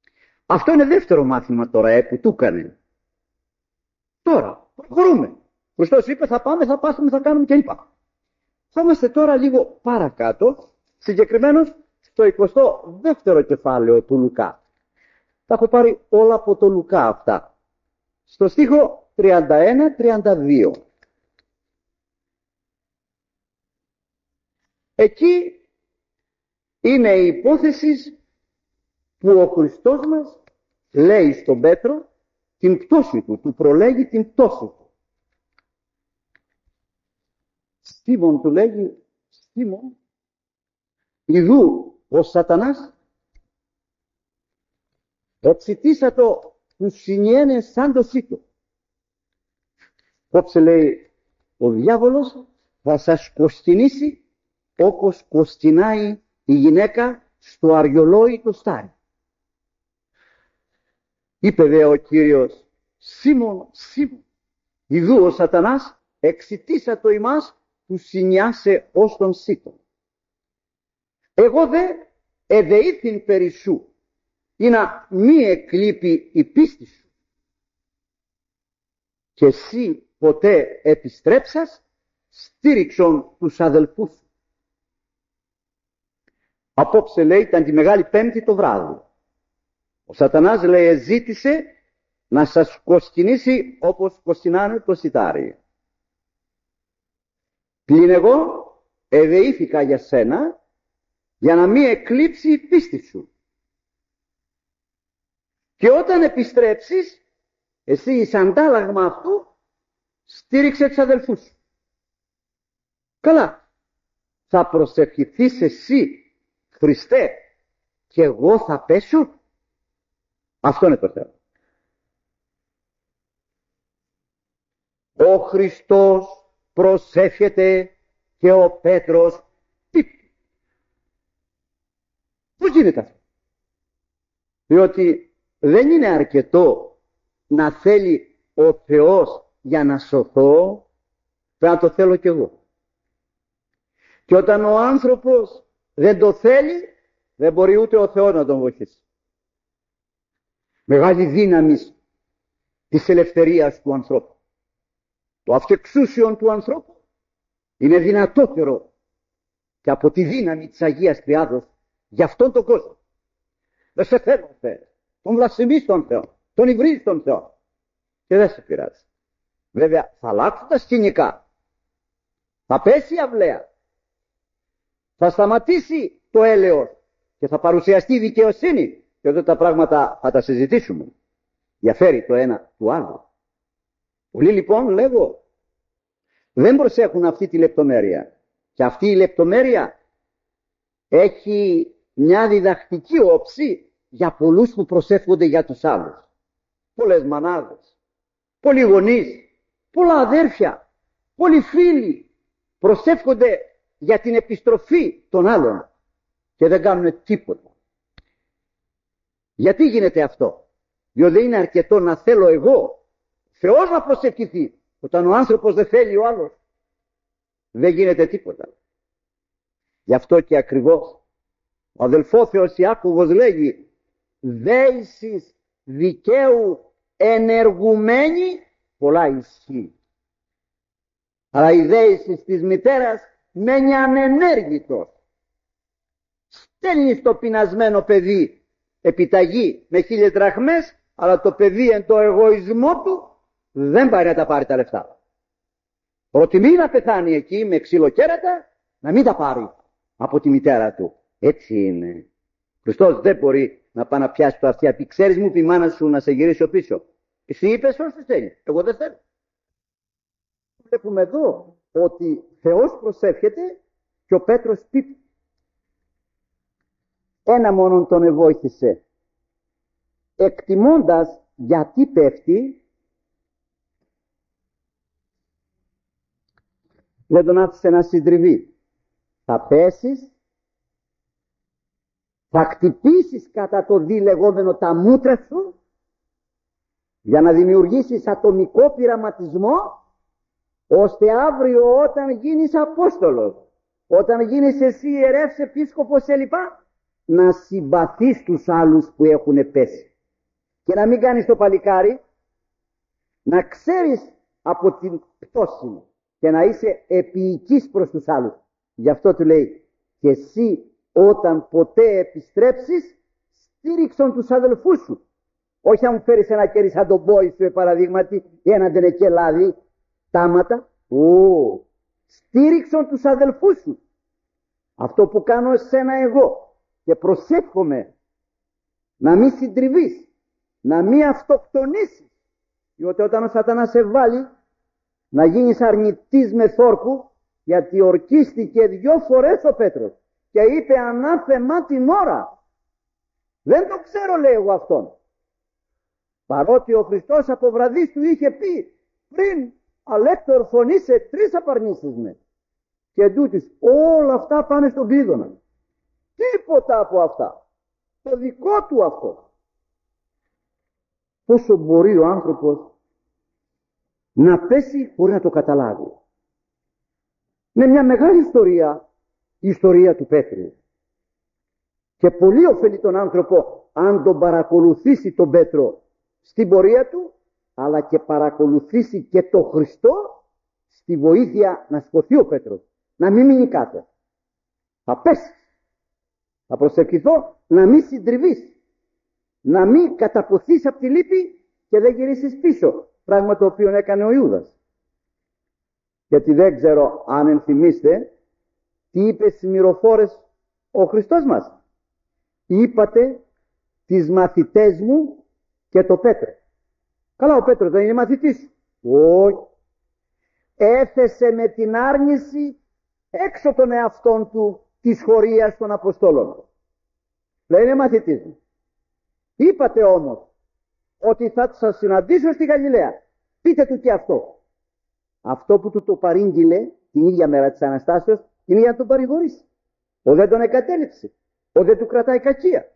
αυτό είναι δεύτερο μάθημα τώρα που του έκανε. Τώρα προχωρούμε. Χριστός είπε θα πάμε, θα πάσουμε, θα κάνουμε κλπ. Θα είμαστε τώρα λίγο παρακάτω, συγκεκριμένως στο 22ο κεφάλαιο του Λουκά. Τα έχω πάρει όλα από το Λουκά αυτά. Στο στίχο 31-32. Εκεί είναι η υπόθεση που ο Χριστός μας λέει στον Πέτρο την πτώση του προλέγει την πτώση του. Σίμων του λέγει, Σίμων, ιδού ο Σατανάς εξητήσατο τους συνιένες σαν το σύτο. Κόψε, λέει, ο διάβολος θα σας κοστινήσει όπως κοστινάει η γυναίκα στο αργιολόι το στάρι. Είπε δε ο Κύριος, Σίμων, Σίμων, ιδού ο Σατανάς εξητήσατο ημάς του συνιάσε ως τον σύτο. Εγώ δε εδεήθην περί σου, ή να μη εκλείπει η πίστη σου. Και εσύ ποτέ επιστρέψας, στήριξον τους αδελφούς σου. Απόψε, λέει, ήταν τη Μεγάλη Πέμπτη το βράδυ. Ο Σατανάς, λέει, ζήτησε να σας κοσκινήσει όπως κοσκινάνε το σιτάρι. Πλην εγώ εδεήθηκα για σένα για να μην εκλείψει η πίστη σου. Και όταν επιστρέψεις, εσύ εις αντάλλαγμα αυτού στήριξε τους αδελφούς σου. Καλά, θα προσευχηθείς εσύ, Χριστέ, και εγώ θα πέσω? Αυτό είναι το θέμα. Ο Χριστός προσεύχεται και ο Πέτρος πίπτει. Πώς γίνεται αυτό? Διότι δεν είναι αρκετό να θέλει ο Θεός για να σωθώ, πρέπει να το θέλω κι εγώ. Και όταν ο άνθρωπος δεν το θέλει, δεν μπορεί ούτε ο Θεός να τον βοηθήσει. Μεγάλη δύναμη της ελευθερίας του ανθρώπου. Το αυτεξούσιον του ανθρώπου είναι δυνατότερο και από τη δύναμη της Αγίας Τριάδος για αυτόν τον κόσμο. Δεν σε θέλω, Θεέ. Τον βλασφημείς τον Θεό. Τον υβρίζεις τον Θεό. Και δεν σε πειράζει. Βέβαια θα αλλάξουν τα σκηνικά. Θα πέσει η αυλαία. Θα σταματήσει το έλεος και θα παρουσιαστεί η δικαιοσύνη. Και εδώ τα πράγματα θα τα συζητήσουμε. Διαφέρει το ένα του άλλου. Πολλοί λοιπόν, λέγω, δεν προσέχουν αυτή τη λεπτομέρεια. Και αυτή η λεπτομέρεια έχει μια διδακτική όψη για πολλούς που προσεύχονται για τους άλλους. Πολλές μανάδες, πολλοί γονείς, πολλά αδέρφια, πολλοί φίλοι προσεύχονται για την επιστροφή των άλλων και δεν κάνουν τίποτα. Γιατί γίνεται αυτό? Διότι δεν είναι αρκετό να θέλω εγώ, Θεός να προσευχηθεί. Όταν ο άνθρωπος δεν θέλει ο άλλος, δεν γίνεται τίποτα. Γι' αυτό και ακριβώς ο αδελφόθεος Ιάκωβος λέγει, δέησης δικαίου ενεργουμένη πολλά ισχύει. Αλλά η δέηση της μητέρας μένει ανενέργητος. Στέλνει στο πεινασμένο παιδί επιταγή με 1000 δραχμές, αλλά το παιδί εν το εγωισμό του δεν πάει να τα πάρει τα λεφτά. Προτιμεί να πεθάνει εκεί με ξυλοκέρατα, να μην τα πάρει από τη μητέρα του. Έτσι είναι. Χριστός δεν μπορεί να πάει να πιάσει το αυτιά. Πει, ξέρεις μου, πει μάνα σου να σε γυρίσει πίσω. Εσύ είπες όσο θέλει. Εγώ δεν θέλω. Βλέπουμε εδώ ότι Θεός προσεύχεται και ο Πέτρος πίπτει. Ένα μόνον τον εβόηθησε. Εκτιμώντας γιατί πέφτει, δεν τον άφησε να συντριβεί. Θα πέσεις, θα χτυπήσεις κατά το δι λεγόμενο τα μούτρα σου για να δημιουργήσεις ατομικό πειραματισμό, ώστε αύριο όταν γίνεις Απόστολος, όταν γίνεις εσύ ιερεύς, επίσκοπος κλπ, να συμπαθείς τους άλλους που έχουν πέσει. Και να μην κάνεις το παλικάρι, να ξέρεις από την πτώση και να είσαι επίοικης προς τους άλλους. Γι' αυτό του λέει, και εσύ όταν ποτέ επιστρέψεις, στήριξον τους αδελφούς σου. Όχι αν μου φέρεις ένα κέρι σαν τον πόη σου, παραδείγματι, ή έναν τενεκελάδι, τάματα. Στήριξον τους αδελφούς σου. Αυτό που κάνω εσένα εγώ και προσεύχομαι να μην συντριβείς, να μην αυτοκτονήσεις, διότι όταν ο σατανάς σε βάλει να γίνεις αρνητής με θόρκου, γιατί ορκίστηκε 2 φορές ο Πέτρος και είπε ανάθεμα την ώρα. Δεν το ξέρω, λέει εγώ αυτόν. Παρότι ο Χριστός από βραδύς του είχε πει πριν αλέκτορ φωνήσε 3 απαρνήσεις με. Και εντούτοις όλα αυτά πάνε στον κλείδωνα. Τίποτα από αυτά. Το δικό του αυτό. Πόσο μπορεί ο άνθρωπος να πέσει χωρίς να το καταλάβει. Είναι μια μεγάλη ιστορία, η ιστορία του Πέτρου. Και πολύ ωφελεί τον άνθρωπο αν τον παρακολουθήσει τον Πέτρο στην πορεία του, αλλά και παρακολουθήσει και τον Χριστό στη βοήθεια να σηκωθεί ο Πέτρος. Να μην μείνει κάτω. Θα πέσει. Θα προσευχηθώ να μην συντριβείς. Να μην καταποθείς από τη λύπη και δεν γυρίσεις πίσω. Πράγμα το οποίο έκανε ο Ιούδας. Γιατί δεν ξέρω αν ενθυμίστε τι είπε στις μυροφόρες ο Χριστός μας. Είπατε τις μαθητές μου και το Πέτρο. Καλά, ο Πέτρος δεν είναι μαθητής σου. Όχι. Έθεσε με την άρνηση έξω τον εαυτόν του της χωρίας των Αποστόλων. Λέει είναι μαθητής μου. Είπατε όμως ότι θα σας συναντήσω στη Γαλιλαία. Πείτε του και αυτό. Αυτό που του το παρήγγειλε την ίδια μέρα της Αναστάσεως είναι για να τον παρηγορήσει. Ο δεν τον εγκατέλειψε. Ο δεν του κρατάει κακία.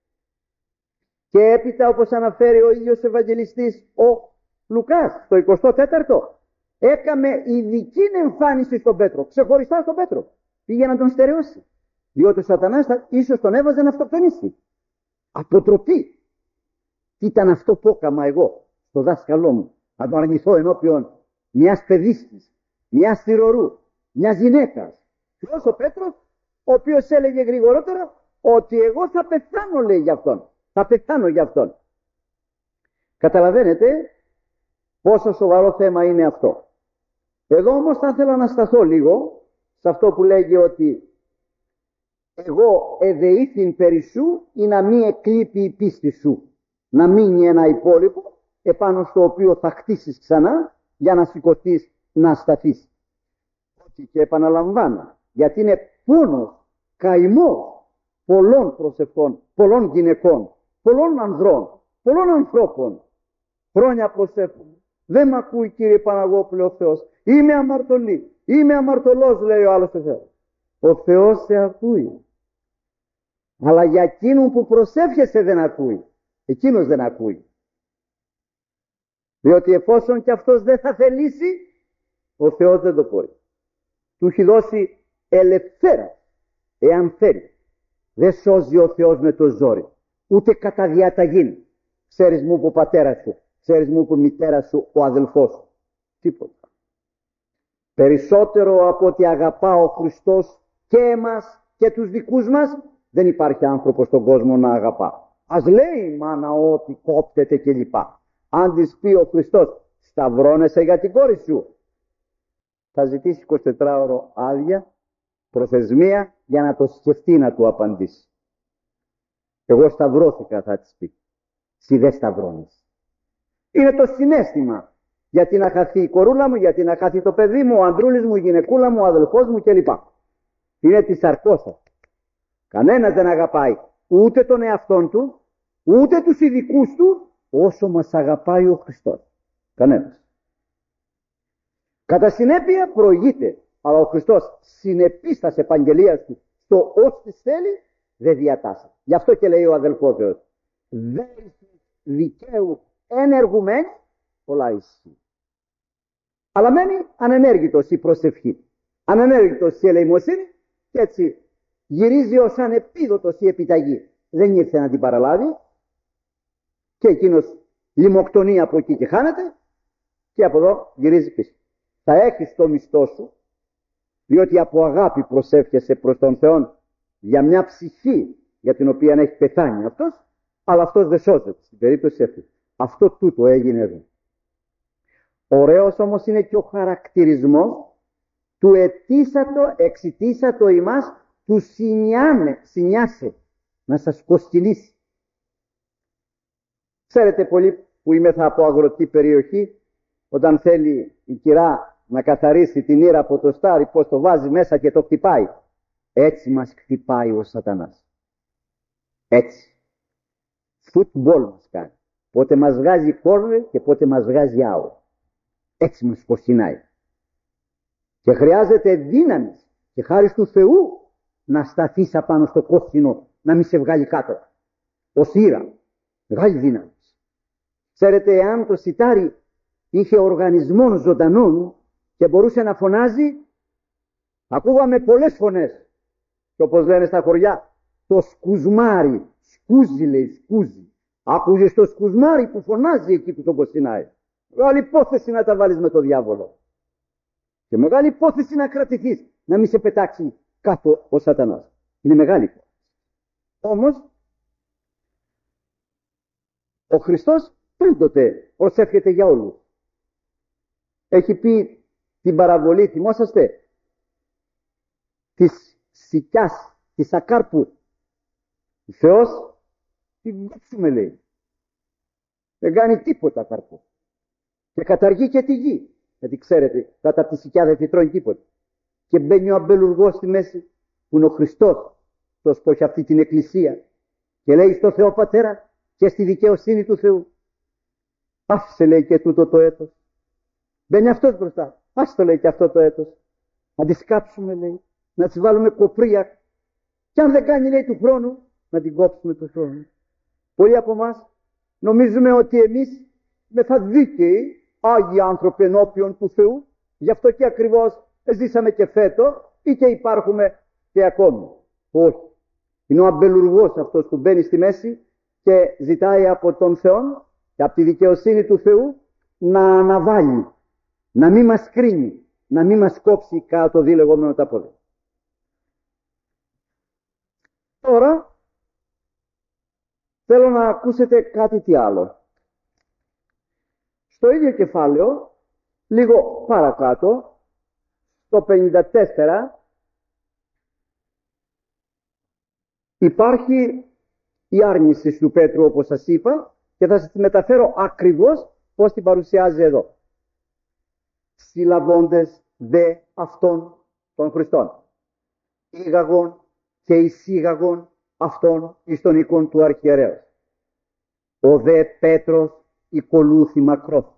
Και έπειτα, όπως αναφέρει ο ίδιος Ευαγγελιστής ο Λουκάς στο 24ο, έκαμε ειδική εμφάνιση στον Πέτρο, ξεχωριστά στον Πέτρο. Πήγε να τον στερεώσει. Διότι ο σατανάς ίσως τον έβαζε να αυτοκτονήσει. Αποτροπή. Τι ήταν αυτό που έκαμα εγώ στο δάσκαλό μου, να τον αρνηθώ ενώπιον μιας παιδίστης, μιας θυρωρού, μιας γυναίκας. Ποιος ο Πέτρος, ο οποίος έλεγε γρηγορότερα ότι εγώ θα πεθάνω, λέει, για αυτόν. Θα πεθάνω για αυτόν. Καταλαβαίνετε πόσο σοβαρό θέμα είναι αυτό. Εδώ όμως θα ήθελα να σταθώ λίγο σε αυτό που λέγει ότι εγώ εδεήθην περί σου ή να μην εκλείπει η πίστη σου. Να μείνει ένα υπόλοιπο επάνω στο οποίο θα χτίσεις ξανά για να σηκωθείς, να σταθείς. Ότι και επαναλαμβάνω, γιατί είναι πόνος, καημός πολλών προσευχών, πολλών γυναικών, πολλών ανδρών, πολλών ανθρώπων. Χρόνια προσεύχουν. Δεν μ' ακούει, Κύριε Παναγόπουλε, ο Θεός. Είμαι αμαρτωλή. Είμαι αμαρτωλός, λέει ο άλλος ο Θεός. Ο Θεός σε ακούει. Αλλά για εκείνον που προσεύχεσαι δεν ακούει. Εκείνος δεν ακούει. Διότι εφόσον και αυτός δεν θα θελήσει, ο Θεός δεν το μπορεί. Του έχει δώσει ελευθέρα, εάν θέλει. Δεν σώζει ο Θεός με το ζόρι. Ούτε κατά διαταγή. Ξέρεις μου που ο πατέρας σου, ξέρεις μου που η μητέρα σου, ο αδελφός σου. Τίποτα. Περισσότερο από ότι αγαπά ο Χριστός και εμάς και τους δικούς μας, δεν υπάρχει άνθρωπος στον κόσμο να αγαπά. Ας λέει η μάνα ότι κόπτεται κλπ. Αν της πει ο Χριστός, σταυρώνεσαι για την κόρη σου, θα ζητήσει 24ωρο άδεια, προθεσμία, για να το σκεφτεί να του απαντήσει. Εγώ σταυρώθηκα, θα της πει. Εσύ δεν σταυρώνεις. Είναι το συναίσθημα. Γιατί να χαθεί η κορούλα μου, γιατί να χαθεί το παιδί μου, ο ανδρούλης μου, η γυναικούλα μου, ο αδελφός μου κλπ. Είναι της σαρκώσας. Κανένας δεν αγαπάει ούτε τον εαυτόν του, ούτε τους ειδικούς του, όσο μας αγαπάει ο Χριστός. Κανένας. Κατά συνέπεια προηγείται, αλλά ο Χριστός συνεπής στα επαγγελίας του, στο ό,τι θέλει, δεν διατάσσει. Γι' αυτό και λέει ο αδελφός Θεός, δεν δικαίου ενεργουμένη, πολλά ισχύει. Αλλά μένει ανενέργητος η προσευχή, ανενέργητος η ελεημοσύνη, και έτσι γυρίζει ως ανεπίδοτος η επιταγή. Δεν ήρθε να την παραλάβει και εκείνος λιμοκτονεί από εκεί και χάνεται, Και από εδώ γυρίζει πίσω. Θα έχεις το μισθό σου, διότι από αγάπη προσεύχεσαι προς τον Θεό για μια ψυχή για την οποία έχει πεθάνει αυτός, αλλά αυτός δεν σώζεται στην περίπτωση αυτή. Αυτό τούτο έγινε εδώ. Ωραίος όμως είναι και ο χαρακτηρισμός του εξητήσατο ημάς, του συνιάσε, να σας κοσκινήσει. Ξέρετε πολλοί που είμεθα από αγροτική περιοχή, όταν θέλει η κυρά να καθαρίσει την ήρα από το στάρι, πως το βάζει μέσα και το χτυπάει. Έτσι μας χτυπάει ο σατανάς. Έτσι. Φουτμπολ μας κάνει. Πότε μας βγάζει κόρνερ και πότε μας βγάζει άου. Έτσι μας κοσκινάει. Και χρειάζεται δύναμη και χάρη του Θεού να σταθείς απάνω στο κόσκινο, να μην σε βγάλει κάτω. Ως ήρα. Μεγάλη δύναμη. Ξέρετε, εάν το σιτάρι είχε οργανισμών ζωντανών και μπορούσε να φωνάζει, ακούγαμε πολλές φωνές. Και όπως λένε στα χωριά, το σκουσμάρι, σκούζει λέει, σκούζει. Άκουγες το σκουσμάρι που φωνάζει εκεί που τον κοστινάει. Μεγάλη υπόθεση να τα βάλεις με το διάβολο. Και μεγάλη υπόθεση να κρατηθείς, να μην σε πετάξει κάτω ο σατανάς. Είναι μεγάλη υπόθεση. Όμως, ο Χριστός πάντοτε προσεύχεται για όλους. Έχει πει την παραβολή, θυμόσαστε, της σικιάς, της ακάρπου. Ο Θεός την κόψουμε λέει. Δεν κάνει τίποτα καρπού. Και καταργεί και τη γη. Γιατί ξέρετε, κάτω από τη σικιά δεν φυτρώνει τίποτα. Και μπαίνει ο αμπελουργός στη μέση, που είναι ο Χριστός, αυτός που έχει αυτή την εκκλησία. Και λέει στο Θεό Πατέρα και στη δικαιοσύνη του Θεού. Άφησε λέει και τούτο το έτος. Μπαίνει αυτός μπροστά. Ας το λέει και αυτό το έτος. Να τη σκάψουμε λέει. Να τη βάλουμε κοπρία. Και αν δεν κάνει λέει του χρόνου, να την κόψουμε του χρόνου. Πολλοί από εμάς νομίζουμε ότι εμείς μεθα δίκαιοι, άγιοι άνθρωποι ενώπιον του Θεού. Γι' αυτό και ακριβώς ζήσαμε και φέτο ή και υπάρχουμε και ακόμη. Όχι. Είναι ο αμπελουργός αυτός που μπαίνει στη μέση και ζητάει από τον Θεό και από τη δικαιοσύνη του Θεού να αναβάλει, να μην μας κρίνει, να μην μας κόψει κάτω δι λεγόμενο τα πόδια. Τώρα θέλω να ακούσετε κάτι τι άλλο. Στο ίδιο κεφάλαιο, λίγο παρακάτω, στο 54, υπάρχει η άρνηση του Πέτρου όπως σας είπα και θα σας τη μεταφέρω ακριβώς πώς την παρουσιάζει εδώ. Συλλαβώντες δε αυτών των Χριστών. Ήγαγον και εισήγαγον αυτών εις τον οίκον του αρχιερέως. Ο δε Πέτρος οικολούθη μακρός.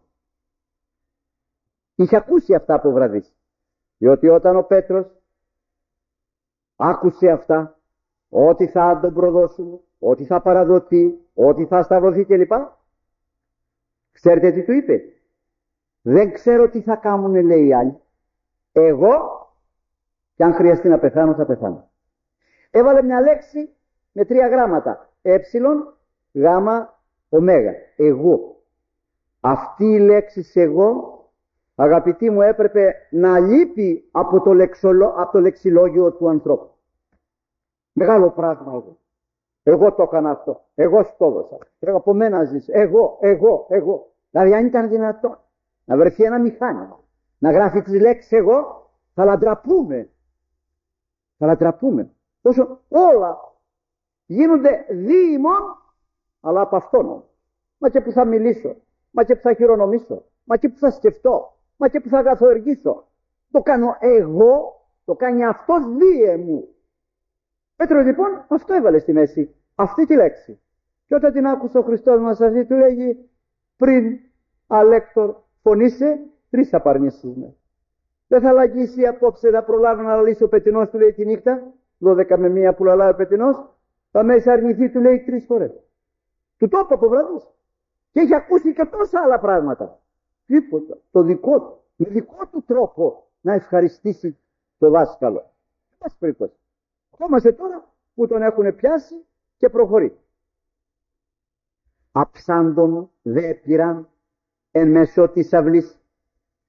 Είχε ακούσει αυτά από βραδείς. Διότι όταν ο Πέτρος άκουσε αυτά, ότι θα τον προδώσουν, ότι θα παραδοθεί, ότι θα σταυρωθεί κλπ. Ξέρετε τι του είπε? Δεν ξέρω τι θα κάνουν λέει οι άλλοι. Εγώ, και αν χρειαστεί να πεθάνω, θα πεθάνω. Έβαλε μια λέξη με 3 γράμματα. Γ, Ω. Εγώ. Αυτή η λέξη εγώ, αγαπητοί μου, έπρεπε να λείπει από το λεξιλόγιο του ανθρώπου. Μεγάλο πράγμα εγώ. Εγώ το έκανα αυτό. Εγώ στο έδωσα. Εγώ από μένα ζεις. Εγώ. Δηλαδή αν ήταν δυνατόν να βρεθεί ένα μηχάνημα να γράφει τις λέξεις εγώ, θα λατραπούμε. Θα λατραπούμε. Όσο όλα γίνονται διημών, αλλά από αυτόν. Μα και που θα μιλήσω, μα και που θα χειρονομήσω, μα και που θα σκεφτώ, μα και που θα καθοργήσω. Το κάνω εγώ, το κάνει αυτός δίε μου. Πέτρος λοιπόν αυτό έβαλε στη μέση, αυτή τη λέξη. Και όταν την άκουσε ο Χριστός μας αυτή του λέγει πριν αλέκτορ φωνήσε 3 απαρνήσεις με. Δεν θα λαγίσει απόψε να προλάβει να λαλήσει ο πετεινός του λέει τη νύχτα, 12 με 1 που λαλάει ο πετεινός, θα με αρνηθεί του λέει 3 φορές. Του το είπε από βραδείς. Και έχει ακούσει και τόσα άλλα πράγματα. Τίποτα. Το δικό του, με δικό του τρόπο να ευχαριστήσει το δάσκαλο. Πάση περιπτώσει. Ερχόμαστε τώρα που τον έχουν πιάσει και προχωρεί. Αψάντων δε πήραν εν μέσω της αυλής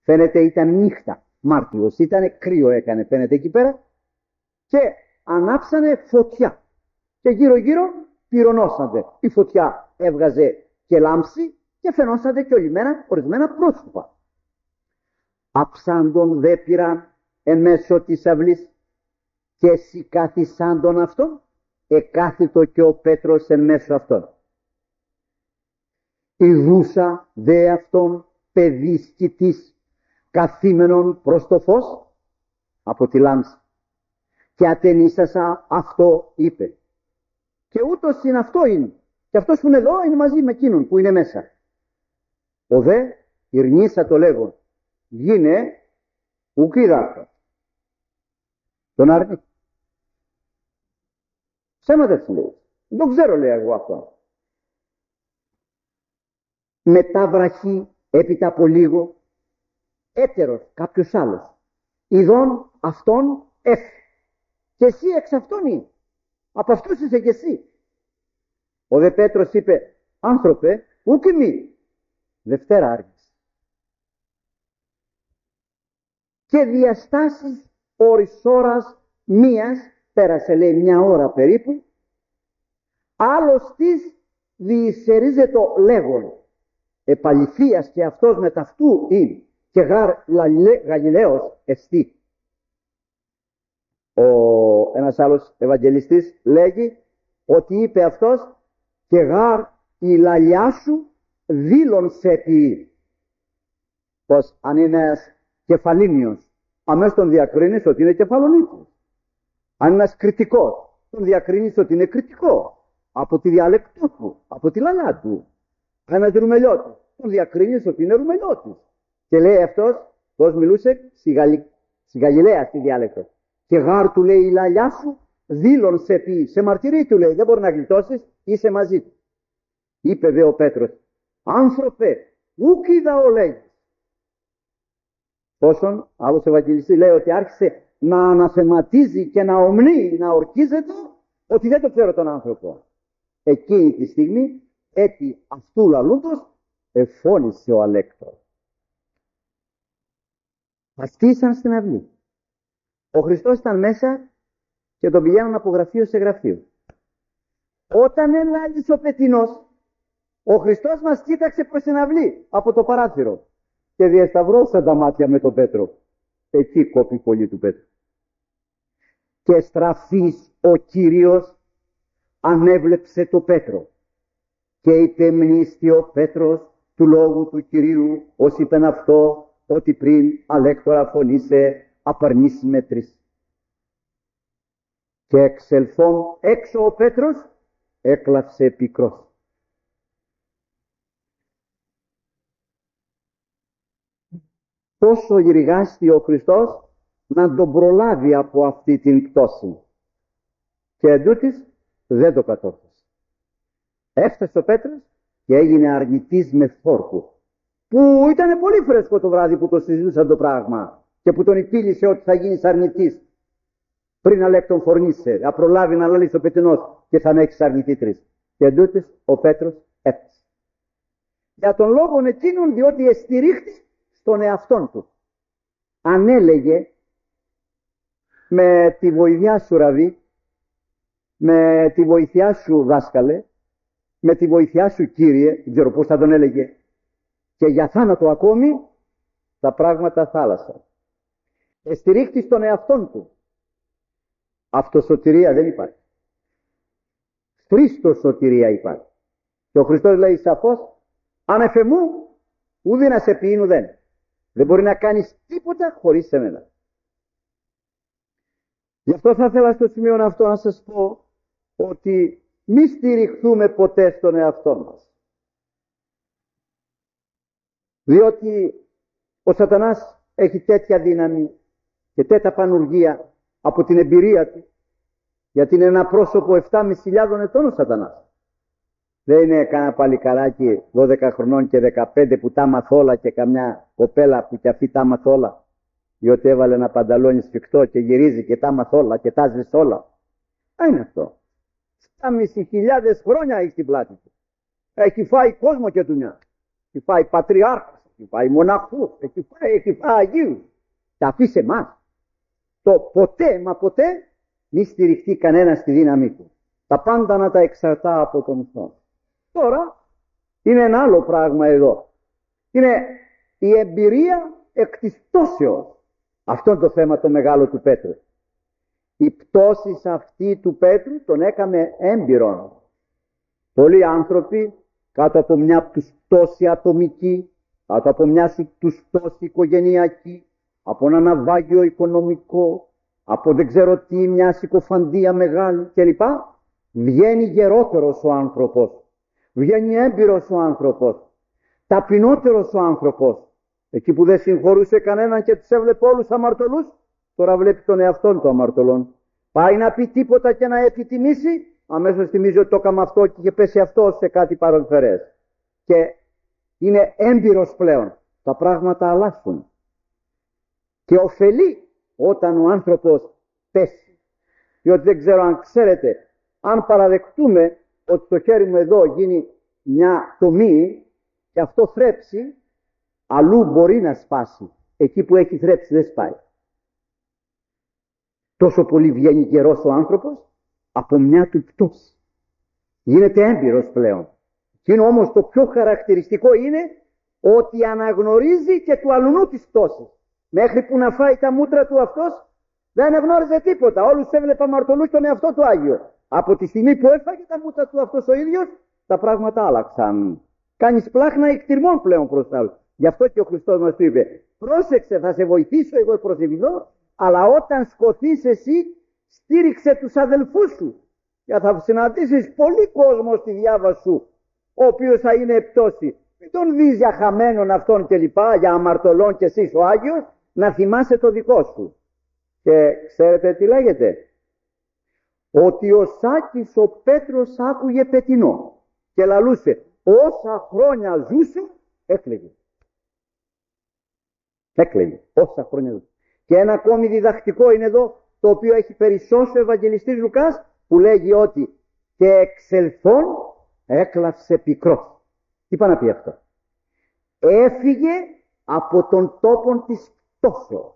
Φαίνεται ήταν νύχτα, Μάρτιος, ήταν κρύο έκανε φαίνεται εκεί πέρα και ανάψανε φωτιά και γύρω γύρω πυρωνώσατε. Η φωτιά έβγαζε και λάμψη και φαινόσατε και ορισμένα πρόσωπα. Αψάντων δε πήραν εν μέσω της αυλής και εσύ κάθισάντων αυτόν, εκάθιτο και ο Πέτρος εν μέσω αυτών. Ιδούσα δε αυτόν παιδί σκητής καθήμενον προς το φως από τη λάμψη και ατενίσασα αυτό είπε. Και ούτως είναι αυτό είναι. Και αυτός που είναι εδώ είναι μαζί με εκείνον που είναι μέσα. Ο δε ειρνήσα το λέγον. Γίνε ουκίδα. Τον αρνεί. Ψέματα της λέει. Δεν ξέρω λέει εγώ αυτό. Μετά βραχή έπειτα από λίγο έτερος κάποιος άλλος. Ιδών αυτόν και εσύ εξ αυτόν είναι. Από αυτούς είσαι και εσύ. Ο δε Πέτρος είπε, άνθρωπε, ούκ ημί. Δευτέρα άργησε. Και διαστάσεις ώρης ώρας μίας, πέρασε λέει μια ώρα περίπου, άλλος της διησερίζεται λέγον. Επαληθείας και αυτός με ταυτού είναι και Γαλιλαίος εστί. Ένας άλλος Ευαγγελιστής λέγει ότι είπε αυτός και γάρ η λαλιά σου δήλων σε ποιή. Πως αν είναι ένας κεφαλήνιος αμέσως τον διακρίνεις ότι είναι κεφαλονίτης. Αν είναι ένας κριτικός τον διακρίνεις ότι είναι κριτικό από τη διάλεκτό του, από τη λαλιά του. Αν είναι ρουμελιώτης τον διακρίνεις ότι είναι ρουμελιώτης. Και λέει αυτός πως μιλούσε στη Γαλιλαία στη διάλεκτο. Και γάρ του λέει η λαλιά σου δήλων σε ποιή. Σε μαρτυρεί του λέει δεν μπορεί να γλιτώσεις, είσαι μαζί του. Είπε δε ο Πέτρος, άνθρωπε, ούκ είδα ο λέγεις. Πόσον άλλος Ευαγγελιστής λέει ότι άρχισε να αναθεματίζει και να ομνεί, να ορκίζεται ότι δεν το ξέρω τον άνθρωπο. Εκείνη τη στιγμή έτι αυτού λαλούντος εφώνησε ο Αλέκτορ. Ασκήσαν στην αυλή. Ο Χριστός ήταν μέσα και τον πηγαίνουν από γραφείο σε γραφείο. Όταν έλαλησε ο πετεινός, ο Χριστός μας κοίταξε προς την αυλή από το παράθυρο και διασταυρώσαν τα μάτια με τον Πέτρο. Εκεί κόπη πολύ του Πέτρου. Και στραφής ο Κύριος ανέβλεψε το Πέτρο και υπεμνήστη ο Πέτρος του λόγου του Κυρίου ως είπεν αυτό ότι πριν Αλέκτορα φωνήσε απαρνήσει με τρεις. Και εξελθών έξω ο Πέτρος έκλαψε πικρός. Τόσο γρηγάστη ο Χριστός να τον προλάβει από αυτή την πτώση. Και εντούτοις δεν το κατόρθωσε. Έφτασε ο Πέτρος και έγινε αρνητής με φόρκου. Που ήταν πολύ φρέσκο το βράδυ που το συζητούσαν το πράγμα και που τον υπήλυσε ότι θα γίνεις αρνητής. Πριν Αλέκτον φορνήσε, να προλάβει να λαλείς ο πετεινός και θα με έχεις αρνητή τρεις. Και εντούτοις ο Πέτρος έφτασε. Για τον λόγο εκείνον διότι εστηρίχθη στον εαυτόν του. Αν έλεγε με τη βοηθιά σου Ραβί, με τη βοηθιά σου δάσκαλε, με τη βοηθιά σου Κύριε, δεν ξέρω πώς θα τον έλεγε, και για θάνατο ακόμη, τα πράγματα θάλασσα. Εστηρίχθη στον εαυτόν του. Αυτοσωτηρία δεν υπάρχει. Χριστός σωτηρία υπάρχει. Και ο Χριστός λέει σαφώς, αν εφεμού, ούδη να σε ποιήν ουδέν. Δεν μπορεί να κάνεις τίποτα χωρίς εμένα. Γι' αυτό θα ήθελα στο σημείο αυτό να σας πω ότι μη στηριχθούμε ποτέ στον εαυτό μας. Διότι ο Σατανάς έχει τέτοια δύναμη και τέτοια πανουργία από την εμπειρία του, γιατί είναι ένα πρόσωπο 7.500 ετών ο Σατανάς. Δεν είναι κανένα παλικαράκι 12 χρονών και 15 που τα μάθ' όλα και καμιά κοπέλα που κι αυτή τα μάθ' όλα, διότι έβαλε ένα πανταλόνι σφιχτό και γυρίζει και τα μάθ' όλα και τα ζεις όλα. Τι είναι αυτό? 7.500 χρόνια έχει στην πλάτη του. Έχει φάει κόσμο και δουλειά. Έχει φάει πατριάρχες. εκεί πάει μοναχούς, εκεί πάει Αγίους. Τα αφήσει εμάς. Το ποτέ, μα ποτέ, μη στηριχτεί κανένα στη δύναμή του. Τα πάντα να τα εξαρτά από τον Θεό. Τώρα είναι ένα άλλο πράγμα εδώ. Είναι η εμπειρία εκ της πτώσεως. Αυτό είναι το θέμα το μεγάλο του Πέτρου. Η πτώση αυτή του Πέτρου τον έκαμε έμπειρον. Πολλοί άνθρωποι κάτω από μια τους πτώση ατομική, κάτω από μια τους πτώση οικογενειακή, από ένα ναυάγιο οικονομικό, από δεν ξέρω τι, μια συκοφαντία μεγάλη κλπ. Βγαίνει γερότερος ο άνθρωπος. Βγαίνει έμπειρος ο άνθρωπος. Ταπεινότερος ο άνθρωπος. Εκεί που δεν συγχωρούσε κανέναν και τους έβλεπε όλους αμαρτωλούς, τώρα βλέπει τον εαυτόν του αμαρτωλών. Πάει να πει τίποτα και να επιτιμήσει, αμέσως θυμίζει ότι το έκαμε αυτό και είχε πέσει αυτό σε κάτι παρεμφερές. Και είναι έμπειρος πλέον. Τα πράγματα αλλάζουν. Και ωφελεί όταν ο άνθρωπος πέσει. Διότι δεν ξέρω αν ξέρετε, αν παραδεχτούμε ότι το χέρι μου εδώ γίνει μια τομή και αυτό θρέψει, αλλού μπορεί να σπάσει. Εκεί που έχει θρέψει δεν σπάει. Τόσο πολύ βγαίνει γερός ο άνθρωπος από μια του πτώση. Γίνεται έμπειρος πλέον. Και είναι όμως το πιο χαρακτηριστικό είναι ότι αναγνωρίζει και του αλουνού της πτώσης. Μέχρι που να φάει τα μούτρα του αυτός δεν εγνώριζε τίποτα. Όλους έβλεπε αμαρτωλούς τον εαυτό του Άγιο. Από τη στιγμή που έφαγε τα μούτρα του αυτός ο ίδιος, τα πράγματα άλλαξαν. Κάνεις πλάχνα εκτιρμών πλέον προς τα άλλα. Γι' αυτό και ο Χριστός μας του είπε, πρόσεξε, θα σε βοηθήσω εγώ προσεβιδώ, αλλά όταν σκοθείς εσύ, στήριξε τους αδελφούς σου. Γιατί θα συναντήσεις πολύ κόσμο στη διάβα σου, ο οποίος θα είναι πτώση. Μην τον δεις για χαμένον αυτόν και λοιπά, για αμαρτωλόν και εσείς ο Άγιος, να θυμάσαι το δικό σου. Και ξέρετε τι λέγεται? Ότι ο Σάκης ο Πέτρος άκουγε πετεινό και λαλούσε, όσα χρόνια ζούσε, έκλαιγε. Έκλαιγε, όσα χρόνια ζούσε. Και ένα ακόμη διδακτικό είναι εδώ, το οποίο έχει περισσώσει ο Ευαγγελιστής Λουκάς, που λέγει ότι και εξελθών έκλαψε πικρός. Τι πάει να πει αυτό? Έφυγε από τον τόπο της πτώσεως.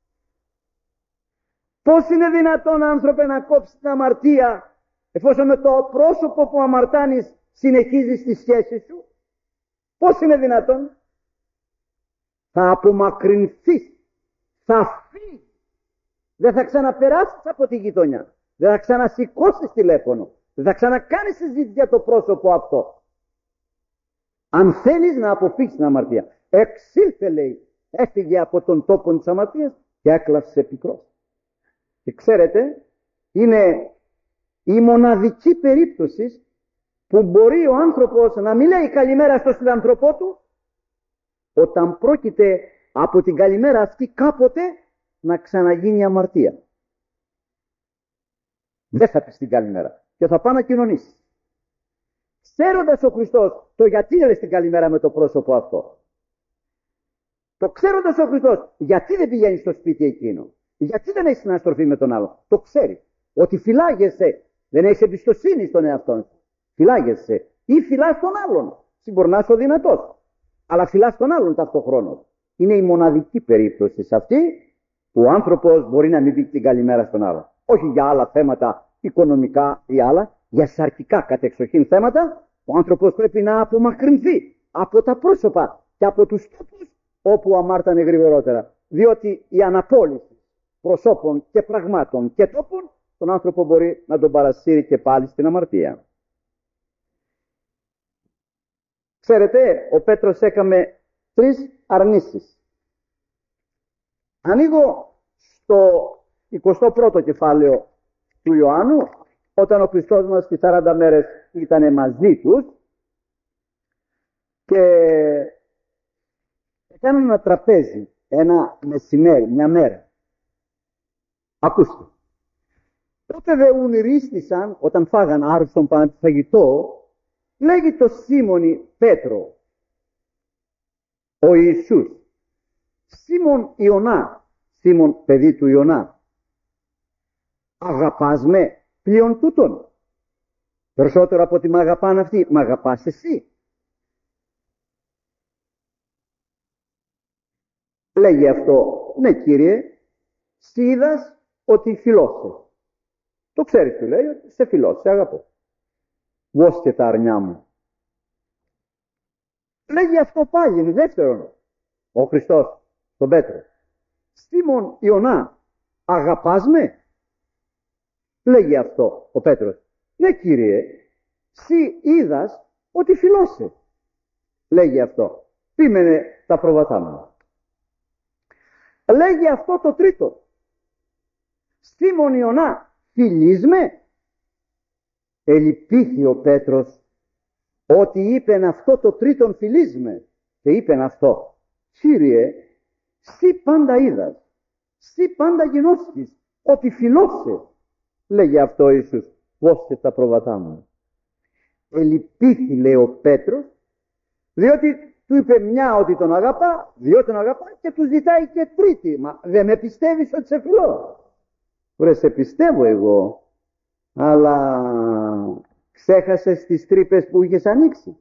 Πώς είναι δυνατόν, άνθρωπε, να κόψεις την αμαρτία εφόσον με το πρόσωπο που αμαρτάνεις συνεχίζεις τη σχέση σου? Πώς είναι δυνατόν? Θα απομακρυνθείς, θα φύγεις, δεν θα ξαναπεράσεις από τη γειτονιά, δεν θα ξανασηκώσεις τηλέφωνο, δεν θα ξανακάνεις συζήτηση για το πρόσωπο αυτό. Αν θέλεις να αποφύγεις την αμαρτία, εξήλθε, λέει, έφυγε από τον τόπο της αμαρτίας και έκλαψε πικρός. Και ξέρετε, είναι η μοναδική περίπτωση που μπορεί ο άνθρωπος να μην λέει καλημέρα στον συνανθρωπό του, όταν πρόκειται από την καλημέρα αυτή κάποτε να ξαναγίνει αμαρτία. Δεν θα πεις την καλημέρα και θα πάει να κοινωνήσει. Ξέροντας ο Χριστός το γιατί λες την καλημέρα με το πρόσωπο αυτό, το ξέροντας ο Χριστός γιατί δεν πηγαίνει στο σπίτι εκείνο, γιατί δεν έχει συναστροφή με τον άλλο, το ξέρει ότι φυλάγεσαι, δεν έχεις εμπιστοσύνη στον εαυτό σου, φυλάγεσαι ή φυλάς τον άλλον. Μπορεί να είσαι ο δυνατός, αλλά φυλάς τον άλλον ταυτοχρόνως. Είναι η μοναδική περίπτωση σε αυτή που ο άνθρωπος μπορεί να μην πει την καλημέρα στον άλλον. Όχι για άλλα θέματα οικονομικά ή άλλα, για σαρκικά κατεξοχήν θέματα, ο άνθρωπος πρέπει να απομακρυνθεί από τα πρόσωπα και από τους τόπους όπου αμάρτανε γρηγορότερα. Διότι η αναπόλυση προσώπων και πραγμάτων και τόπων τον άνθρωπο μπορεί να τον παρασύρει και πάλι στην αμαρτία. Ξέρετε, ο Πέτρος έκαμε 3 αρνήσεις. Ανοίγω στο 21ο κεφάλαιο του Ιωάννου, όταν ο Χριστός μας τις 40 μέρες ήταν μαζί τους και έκαναν ένα τραπέζι, ένα μεσημέρι, μια μέρα. Ακούστε. Τότε δε ουνηρίστησαν, όταν φάγαν άρρωστον πάνω φαγητό, λέγει το Σίμωνη Πέτρο, ο Ιησούς, Σίμων Ιωνά, Σίμων παιδί του Ιωνά, αγαπάς με πλέον τούτον? Περισσότερο από ότι μ' αγαπάνε αυτοί, μ' αγαπάς εσύ? Λέγει αυτό, ναι Κύριε, σύ είδας ότι φιλώσαι. Το ξέρεις, του λέει, ότι σε φιλώ, σε αγαπώ. Βόσκε τα αρνιά μου. Λέγει αυτό πάλι, δεύτερον, ο Χριστός, τον Πέτρο. Σίμων Ιωνά, αγαπάς με? Λέγει αυτό ο Πέτρος. Ναι Κύριε, σύ είδας ότι φιλώσαι. Λέγει αυτό. Πείμενε τα προβατά μου. Λέγει αυτό το τρίτο. Σίμων Ιωνά, φιλείς με? Ελυπήθη ο Πέτρος ότι είπεν αυτό το τρίτον φιλείς με. Και είπεν αυτό. Κύριε, σύ πάντα είδας, σύ πάντα γινώσκεις ότι φιλώσαι. Λέγει αυτό ο Ιησούς. Βόσκε τα προβατά μου. Ελυπήθη, λέει ο Πέτρος, διότι του είπε μια ότι τον αγαπά, δύο τον αγαπά και του ζητάει και τρίτη. Μα δεν με πιστεύεις ότι σε φιλώ? Βρε, σε πιστεύω εγώ, αλλά ξέχασες τις τρύπες που είχες ανοίξει.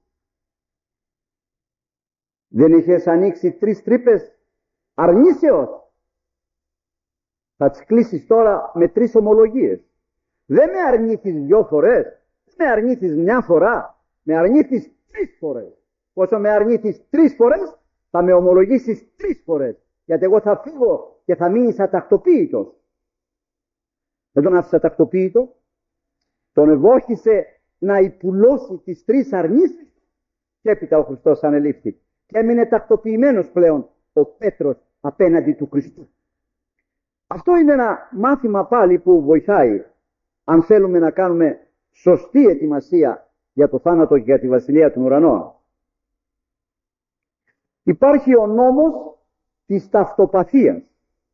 Δεν είχες ανοίξει 3 τρύπες αρνήσεως? Θα τις κλείσεις τώρα με 3 ομολογίες. Δεν με αρνήθεις 2 φορές, δεν με αρνήθεις 1 φορά, με αρνήθεις 3 φορές. Όσο με αρνήθεις 3 φορές, θα με ομολογήσεις 3 φορές. Γιατί εγώ θα φύγω και θα μείνεις ατακτοποίητος. Δεν τον άφησε ατακτοποίητο, τον ευόχησε να υπουλώσει τις 3 αρνήσεις και έπειτα ο Χριστός ανελήφθη. Και έμεινε τακτοποιημένος πλέον ο Πέτρος απέναντι του Χριστού. Αυτό είναι ένα μάθημα πάλι που βοηθάει αν θέλουμε να κάνουμε σωστή ετοιμασία για το θάνατο και για τη Βασιλεία των Ουρανών. Υπάρχει ο νόμος της ταυτοπαθίας.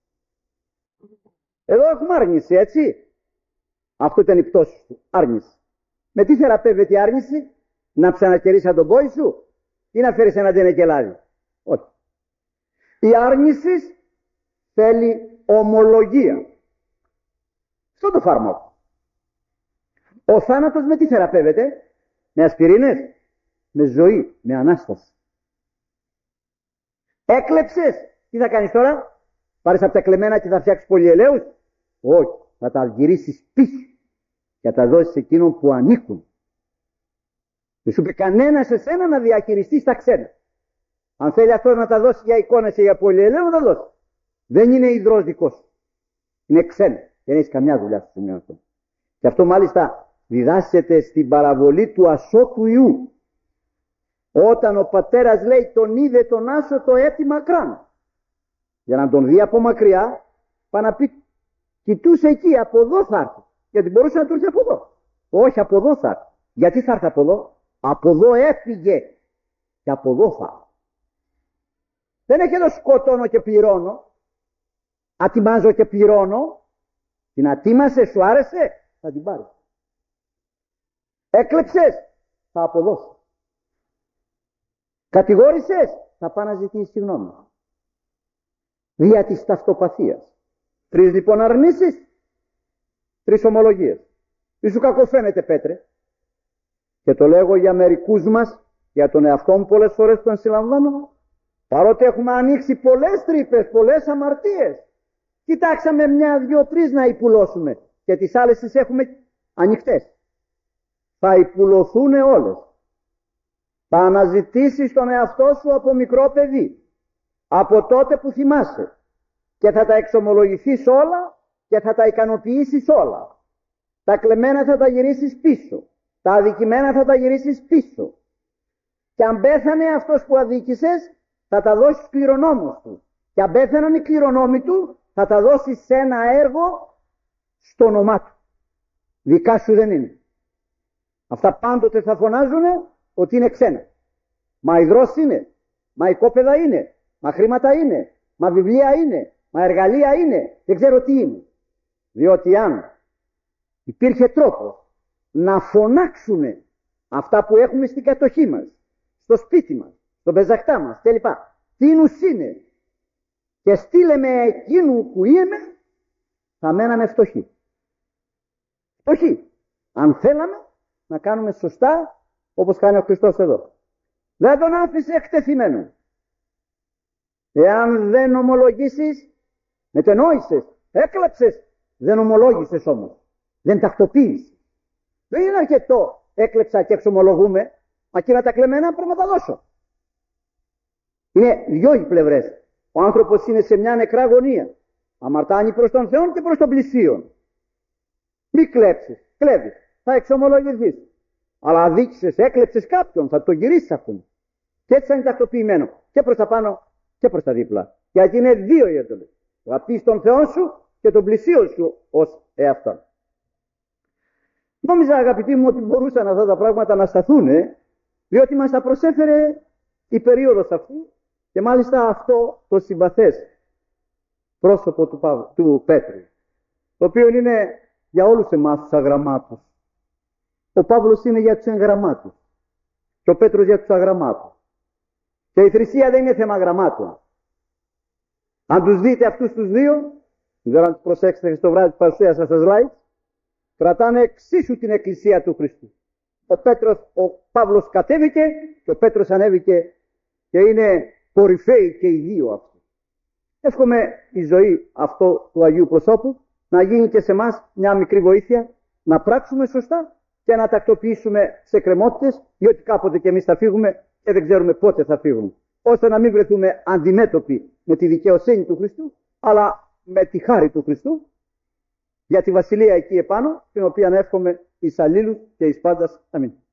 Εδώ έχουμε άρνηση, έτσι. Αυτό ήταν η πτώση του. Άρνηση. Με τι θεραπεύεται η άρνηση? Να ξανακερίσει τον πόη σου ή να φέρεις ένα τζενεκελάδι? Όχι. Η άρνηση θέλει ομολογία. Αυτό το φάρμακο. Ο θάνατος με τι θεραπεύεται? Με ασπιρίνες, με ζωή, με Ανάσταση. Έκλεψες, τι θα κάνεις τώρα? Πάρεις από τα κλεμμένα και θα φτιάξεις πολυελαίους? Όχι, θα τα γυρίσεις πίσω και θα τα δώσεις σε εκείνον που ανήκουν. Δεν σου είπε κανένα σε σένα να διαχειριστείς τα ξένα. Αν θέλει αυτό να τα δώσει για εικόνα και για πολυελαίου, να δώσει. Δεν είναι υδρός δικός σου. Είναι ξένα. Δεν έχει καμιά δουλειά στο σημείο αυτό. Και αυτό μάλιστα διδάσκεται στην παραβολή του ασώτου Ιού. Όταν ο πατέρας λέει τον είδε τον άσωτο έτη μακράν. Για να τον δει από μακριά, πάει να πει κοιτούσε εκεί, από εδώ θα έρθει. Γιατί μπορούσε να του έρθει από εδώ. Όχι, από εδώ θα έρθει. Γιατί θα έρθει από εδώ? Από εδώ έφυγε και από εδώ θα έρθει. Δεν έχει εδώ σκοτώνω και πληρώνω. Ατιμάζω και πληρώνω. Την ατίμασε, σου άρεσε, θα την πάρει. Έκλεψες, θα αποδώσει. Κατηγόρησες, θα πάει να ζητήσει συγγνώμη. Δια της ταυτοπαθίας. 3 λοιπόν αρνήσεις, 3 ομολογίες. Μη σου κακοφαίνεται, Πέτρε. Και το λέγω για μερικούς μας, για τον εαυτό μου πολλές φορές τον συλλαμβάνω, παρότι έχουμε ανοίξει πολλές τρύπες, πολλές αμαρτίες. Κοιτάξαμε 1, 2, 3 να υπουλώσουμε και τις άλλες τις έχουμε ανοιχτές. Θα υπουλωθούν όλες. Θα αναζητήσεις τον εαυτό σου από μικρό παιδί, από τότε που θυμάσαι, και θα τα εξομολογηθείς όλα και θα τα ικανοποιήσεις όλα. Τα κλεμμένα θα τα γυρίσεις πίσω, τα αδικημένα θα τα γυρίσεις πίσω. Και αν πέθανε αυτός που αδίκησες, θα τα δώσεις κληρονόμος του. Και αν πέθαναν οι κληρονόμοι του, θα τα δώσεις σε ένα έργο στο όνομά του. Δικά σου δεν είναι. Αυτά πάντοτε θα φωνάζουν ότι είναι ξένα. Μα υδρός είναι, μα οικόπεδα είναι, μα χρήματα είναι, μα βιβλία είναι, μα εργαλεία είναι, δεν ξέρω τι είναι. Διότι αν υπήρχε τρόπος να φωνάξουμε αυτά που έχουμε στην κατοχή μας, στο σπίτι μας, στον πεζακτά μας κλπ. Τι νους είναι, και στείλε με εκείνου που είμαι, θα μέναμε φτωχοί. Φτωχοί. Αν θέλαμε να κάνουμε σωστά όπως κάνει ο Χριστός εδώ. Δεν τον άφησε εκτεθειμένο. Εάν δεν ομολογήσεις, μετενόησες, έκλαψες, δεν ομολόγησες όμως. Δεν τακτοποίησες. Δεν είναι αρκετό έκλεψα και εξομολογούμε, μα και να τα κλεμμένα πρέπει να τα δώσω. Είναι δυο οι πλευρές. Ο άνθρωπος είναι σε μια νεκρά αγωνία. Αμαρτάνει προς τον Θεό και προς τον πλησίον. Μη κλέψεις, κλέβεις, θα εξομολογηθείς. Αλλά αδίκησες, έκλεψες κάποιον, θα το γυρίσεις αυτόν. Και έτσι θα είναι τακτοποιημένο και προς τα πάνω και προς τα δίπλα. Γιατί είναι δύο οι έντολες. Αγαπείς τον Θεό σου και τον πλησίον σου ως εαυτόν. Νόμιζα, αγαπητοί μου, ότι μπορούσαν αυτά τα πράγματα να σταθούν, διότι μας τα προσέφερε η περίοδος αυτή και μάλιστα αυτό το συμπαθές πρόσωπο του Πέτρου, το οποίο είναι για όλους εμάς τους αγραμμάτους. Ο Παύλος είναι για τους εγγραμμάτους και ο Πέτρος για τους αγραμμάτους. Και η θρησκεία δεν είναι θέμα γραμμάτων. Αν τους δείτε αυτούς τους δύο, δεν ξέρω αν τους προσέξετε στο βράδυ της παρουσίας σας live, κρατάνε εξίσου την Εκκλησία του Χριστού. Ο Παύλος κατέβηκε και ο Πέτρος ανέβηκε και είναι κορυφαίοι και οι δύο αυτοί. Εύχομαι η ζωή αυτό του Αγίου Προσώπου να γίνει και σε εμάς μια μικρή βοήθεια, να πράξουμε σωστά και να τακτοποιήσουμε σε κρεμότητες, διότι κάποτε και εμείς θα φύγουμε και δεν ξέρουμε πότε θα φύγουμε. Ώστε να μην βρεθούμε αντιμέτωποι με τη δικαιοσύνη του Χριστού, αλλά με τη χάρη του Χριστού, για τη βασιλεία εκεί επάνω, την οποία εύχομαι εις αλλήλους και εις πάντας. Αμήν.